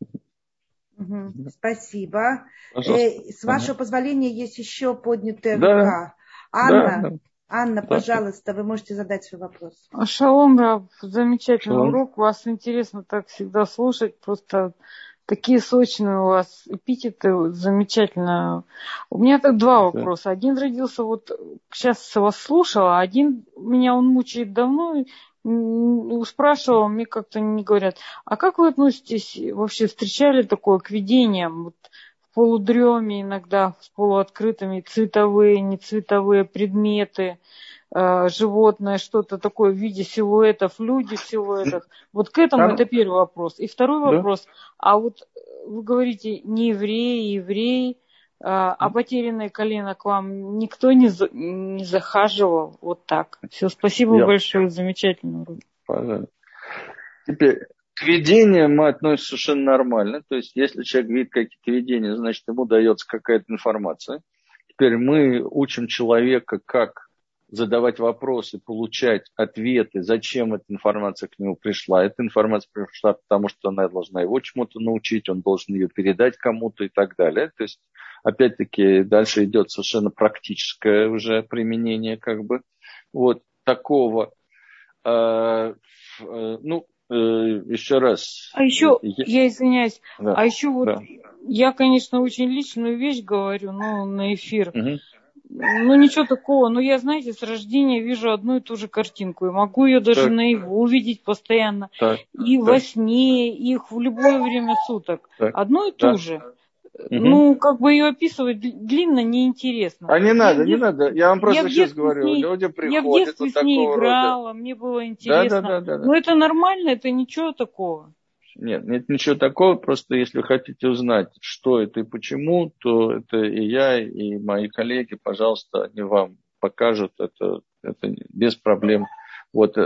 Угу. Спасибо. Пожалуйста. Э, с вашего ага. позволения есть еще поднятая да. рука. Анна, да, да. Анна, да. пожалуйста, вы можете задать свой вопрос. Шалом, Рав, замечательный Шалом. урок. Вас интересно так всегда слушать. Просто такие сочные у вас эпитеты, замечательно. У меня так два вопроса. Один родился, вот сейчас вас слушала, один меня он мучает давно. Спрашивала, мне как-то не говорят. А как вы относитесь, вообще встречали такое к видениям? Вот в полудреме иногда, с полуоткрытыми, цветовые, нецветовые предметы. э, животное, что-то такое в виде силуэтов, люди в силуэтах. Вот к этому Там... это первый вопрос. И второй Да. вопрос. А вот вы говорите, не евреи, евреи, а, а потерянное колено к вам никто не, за, не захаживал вот так. Все, спасибо Я... большое, замечательно. Пожалуйста. Теперь к видениям мы относимся совершенно нормально. То есть, если человек видит какие-то видения, значит, ему дается какая-то информация. Теперь мы учим человека, как задавать вопросы, получать ответы, зачем эта информация к нему пришла. Эта информация пришла, потому что она должна его чему-то научить, он должен ее передать кому-то и так далее. То есть, опять-таки, дальше идет совершенно практическое уже применение, как бы, вот такого. Э, э, ну, э, еще раз. А еще, Я, я извиняюсь, да, а еще вот, да. я, конечно, очень личную вещь говорю, но на эфир. Угу. Ну, ничего такого. Но я, знаете, с рождения вижу одну и ту же картинку. И могу ее даже Так. наяву увидеть постоянно. Так. И так. во сне, и в любое время суток. Так. Одну и Да. ту же. Угу. Ну, как бы ее описывать длинно неинтересно. А не надо, я не надо. Я вам просто я сейчас говорю. ней, Люди приходят я в детстве вот с ней такого играла, рода. мне было интересно. Да, да, да, да, да. Но это нормально, это ничего такого. Нет, нет ничего такого, просто если вы хотите узнать, что это и почему, то это и я, и мои коллеги, пожалуйста, они вам покажут это, это без проблем. Вот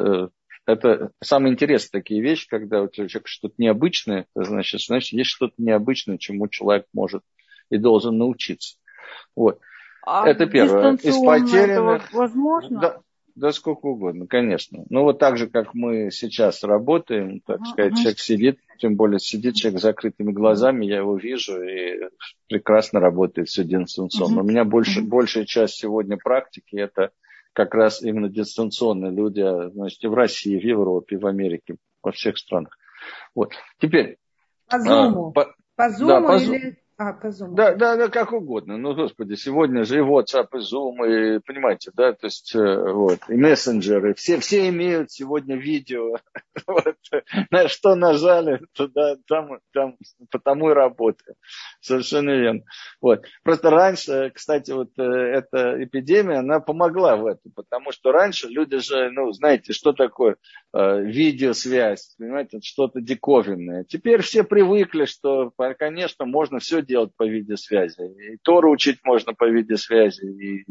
это самое интересное такие вещи, когда у человека что-то необычное, это значит, значит, есть что-то необычное, чему человек может и должен научиться. Вот. А это первое. Из потерянных... это возможно? Да. Да сколько угодно, конечно. Ну, вот так же, как мы сейчас работаем, так uh-huh, сказать, uh-huh. человек сидит, тем более сидит человек с закрытыми глазами, я его вижу, и прекрасно работает все дистанционно. Uh-huh. У меня больше, uh-huh. большая часть сегодня практики, это как раз именно дистанционные люди, значит, и в России, в Европе, в Америке, во всех странах. Вот. Теперь... По Зуму? А, по, по Зуму да, по или... А, по Zoom. Да, да, да, как угодно. Ну, господи, сегодня же и WhatsApp, и Zoom, и, понимаете, да, то есть, вот, и мессенджеры, все, все имеют сегодня видео, вот, на что нажали, туда, там, там, потому и работаем. Совершенно верно. Вот. Просто раньше, кстати, вот эта эпидемия, она помогла в этом, потому что раньше люди же, ну, знаете, что такое э, видеосвязь, понимаете, что-то диковинное. Теперь все привыкли, что, конечно, можно все делать по видеосвязи. И Тору учить можно по видеосвязи, и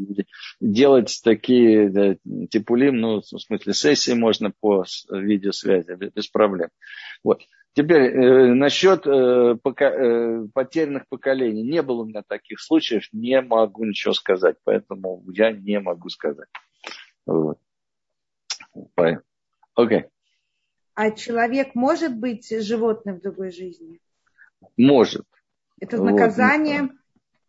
делать такие да, типулим, ну, в смысле, сессии можно по видеосвязи, без проблем. Вот. Теперь э, насчет э, пока, э, потерянных поколений. Не было у меня таких случаев, не могу ничего сказать, поэтому я не могу сказать. Вот. Окей. Okay. А человек может быть животным в другой жизни? Может. Это наказание? Вот.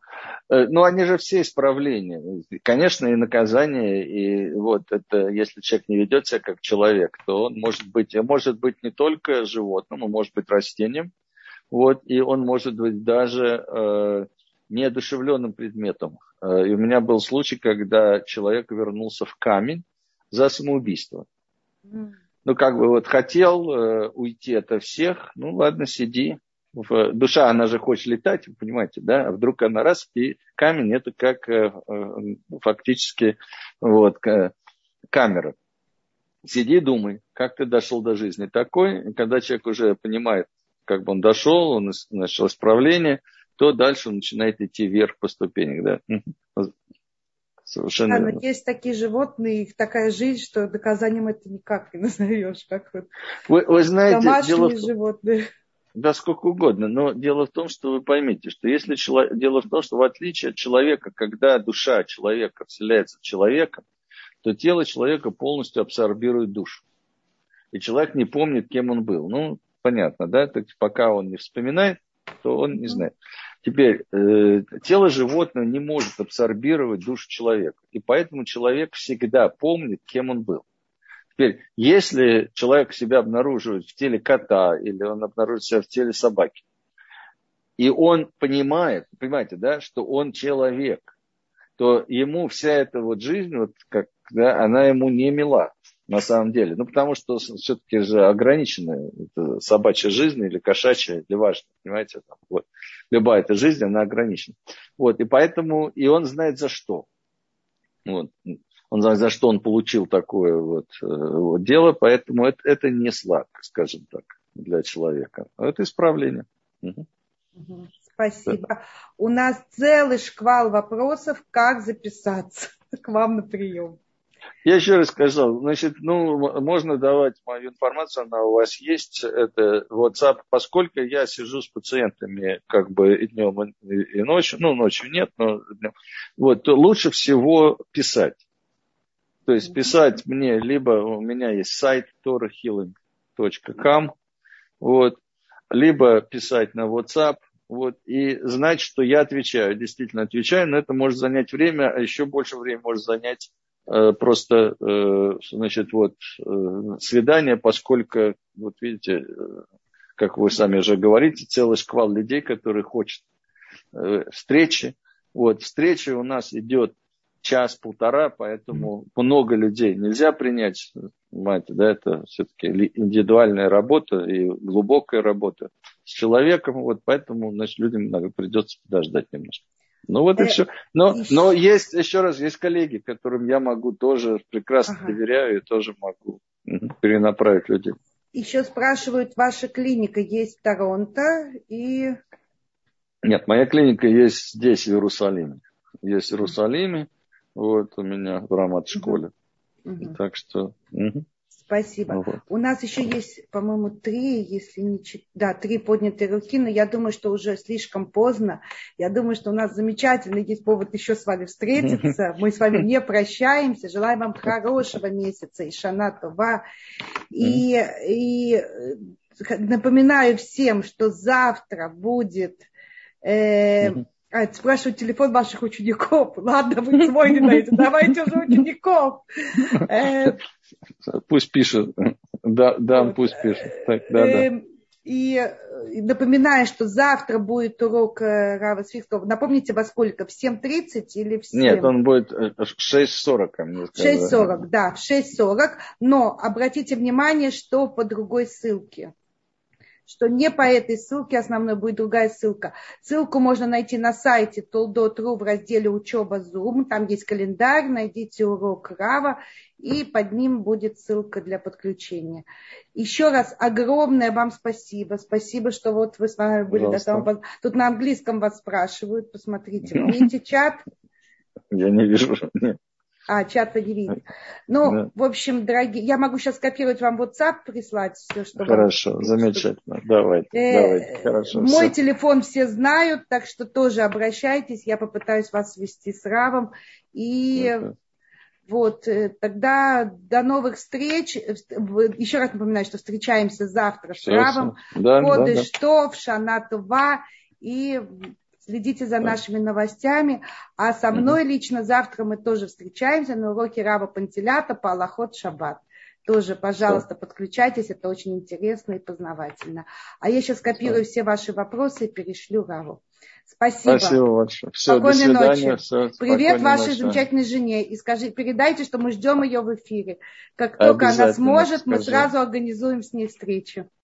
Ну, они же все исправления. Конечно, и наказание, и вот это, если человек не ведет себя как человек, то он может быть, может быть не только животным, он может быть растением, вот, и он может быть даже э, неодушевленным предметом. Э, и у меня был случай, когда человек вернулся в камень за самоубийство. Mm. Ну, как бы вот хотел э, уйти от всех, ну, ладно, сиди. Душа, она же хочет летать, вы понимаете, да, а вдруг она раз, и камень это как э, э, фактически вот, камера. Сиди и думай, как ты дошел до жизни такой, и когда человек уже понимает, как бы он дошел, он начал исправление, то дальше он начинает идти вверх по ступенях, да. Совершенно да, верно. Но есть такие животные, их такая жизнь, что доказанием это никак не назовешь, как вот вы, вы знаете, домашние дело в... животные. Да, сколько угодно, но дело в том, что вы поймите, что если человек, дело в том, что в отличие от человека, когда душа человека вселяется в человека, то тело человека полностью абсорбирует душу. И человек не помнит, кем он был. Ну, понятно, да? Так, пока он не вспоминает, то он не знает. Теперь, э, тело животного не может абсорбировать душу человека. И поэтому человек всегда помнит, кем он был. Теперь, если человек себя обнаруживает в теле кота или он обнаруживает себя в теле собаки, и он понимает, понимаете, да, что он человек, то ему вся эта вот жизнь, вот как, да, она ему не мила на самом деле. Ну, потому что все-таки же ограниченная собачья жизнь или кошачья, или важно, понимаете, там, вот. Любая эта жизнь, она ограничена. Вот, и поэтому, и он знает за что. Вот. он знает, за что он получил такое вот, вот дело, поэтому это, это не сладко, скажем так, для человека. Это исправление. Угу. Спасибо. Да. У нас целый шквал вопросов, как записаться к вам на прием. Я еще раз сказал, значит, ну, можно давать мою информацию, она у вас есть, это WhatsApp, поскольку я сижу с пациентами как бы и днем, и ночью, ну, ночью нет, но днем, вот, то лучше всего писать. То есть писать мне, либо у меня есть сайт тора хилинг точка ком, вот, либо писать на WhatsApp, вот, и знать, что я отвечаю, действительно отвечаю, но это может занять время, а еще больше времени может занять просто, значит, вот, свидание, поскольку, вот видите, как вы сами уже говорите, целый шквал людей, которые хотят встречи. Вот, встреча у нас идет час-полтора, поэтому много людей нельзя принять, понимаете, да, это все-таки индивидуальная работа и глубокая работа с человеком, вот, поэтому, значит, людям иногда придется подождать немножко. Ну вот и все. Но, но есть, еще раз, есть коллеги, которым я могу тоже прекрасно ага. доверяю и тоже могу перенаправить людей. Еще спрашивают, ваша клиника есть в Торонто и... Нет, моя клиника есть здесь, в Иерусалиме. Есть в Иерусалиме, вот у меня в Рамат-школе. Угу. Так что... Угу. Спасибо. Вот. У нас еще есть, по-моему, три, если не четыре, да, три поднятые руки, но я думаю, что уже слишком поздно. Я думаю, что у нас замечательно есть повод еще с вами встретиться. Мы с вами не прощаемся. Желаем вам хорошего месяца и шана това. И, и напоминаю всем, что завтра будет... Э, А, спрашивают телефон ваших учеников. Ладно, вы свой не даете. Давайте уже учеников. Пусть пишет. Да, да, пусть пишет. Так, да, да. И напоминаю, что завтра будет урок Рава Свихтова. Напомните, во сколько? В семь тридцать или в семь? Нет, он будет в шесть сорок. В шесть сорок, да, в шесть сорок. Но обратите внимание, что по другой ссылке. Что не по этой ссылке, основной будет другая ссылка. Ссылку можно найти на сайте толдот точка ру в разделе «Учеба Zoom». Там есть календарь, найдите урок Рава, и под ним будет ссылка для подключения. Еще раз огромное вам спасибо. Спасибо, что вот вы с вами были до самого... Тут на английском вас спрашивают. Посмотрите, вы видите чат? Я не вижу. Нет. А, чат не видит. Ну, да. В общем, дорогие, я могу сейчас скопировать вам WhatsApp, прислать все, что Хорошо, вам... замечательно. Давайте, э, давайте. Хорошо. Мой все. телефон все знают, так что тоже обращайтесь. Я попытаюсь вас свести с Равом. И это... вот, тогда до новых встреч. Еще раз напоминаю, что встречаемся завтра все, с Равом. Да, Ходы да, Штов, Шана Това и... Следите за нашими новостями. А со мной лично завтра мы тоже встречаемся на уроке Рава Пантелята по Алахот Шаббат. Тоже, пожалуйста, подключайтесь. Это очень интересно и познавательно. А я сейчас копирую все ваши вопросы и перешлю Раву. Спасибо. Спасибо большое. Все, спокойной до свидания. ночи. Все, привет вашей ночи. замечательной жене. И скажи, передайте, что мы ждем ее в эфире. Как только она сможет, мы сразу организуем с ней встречу.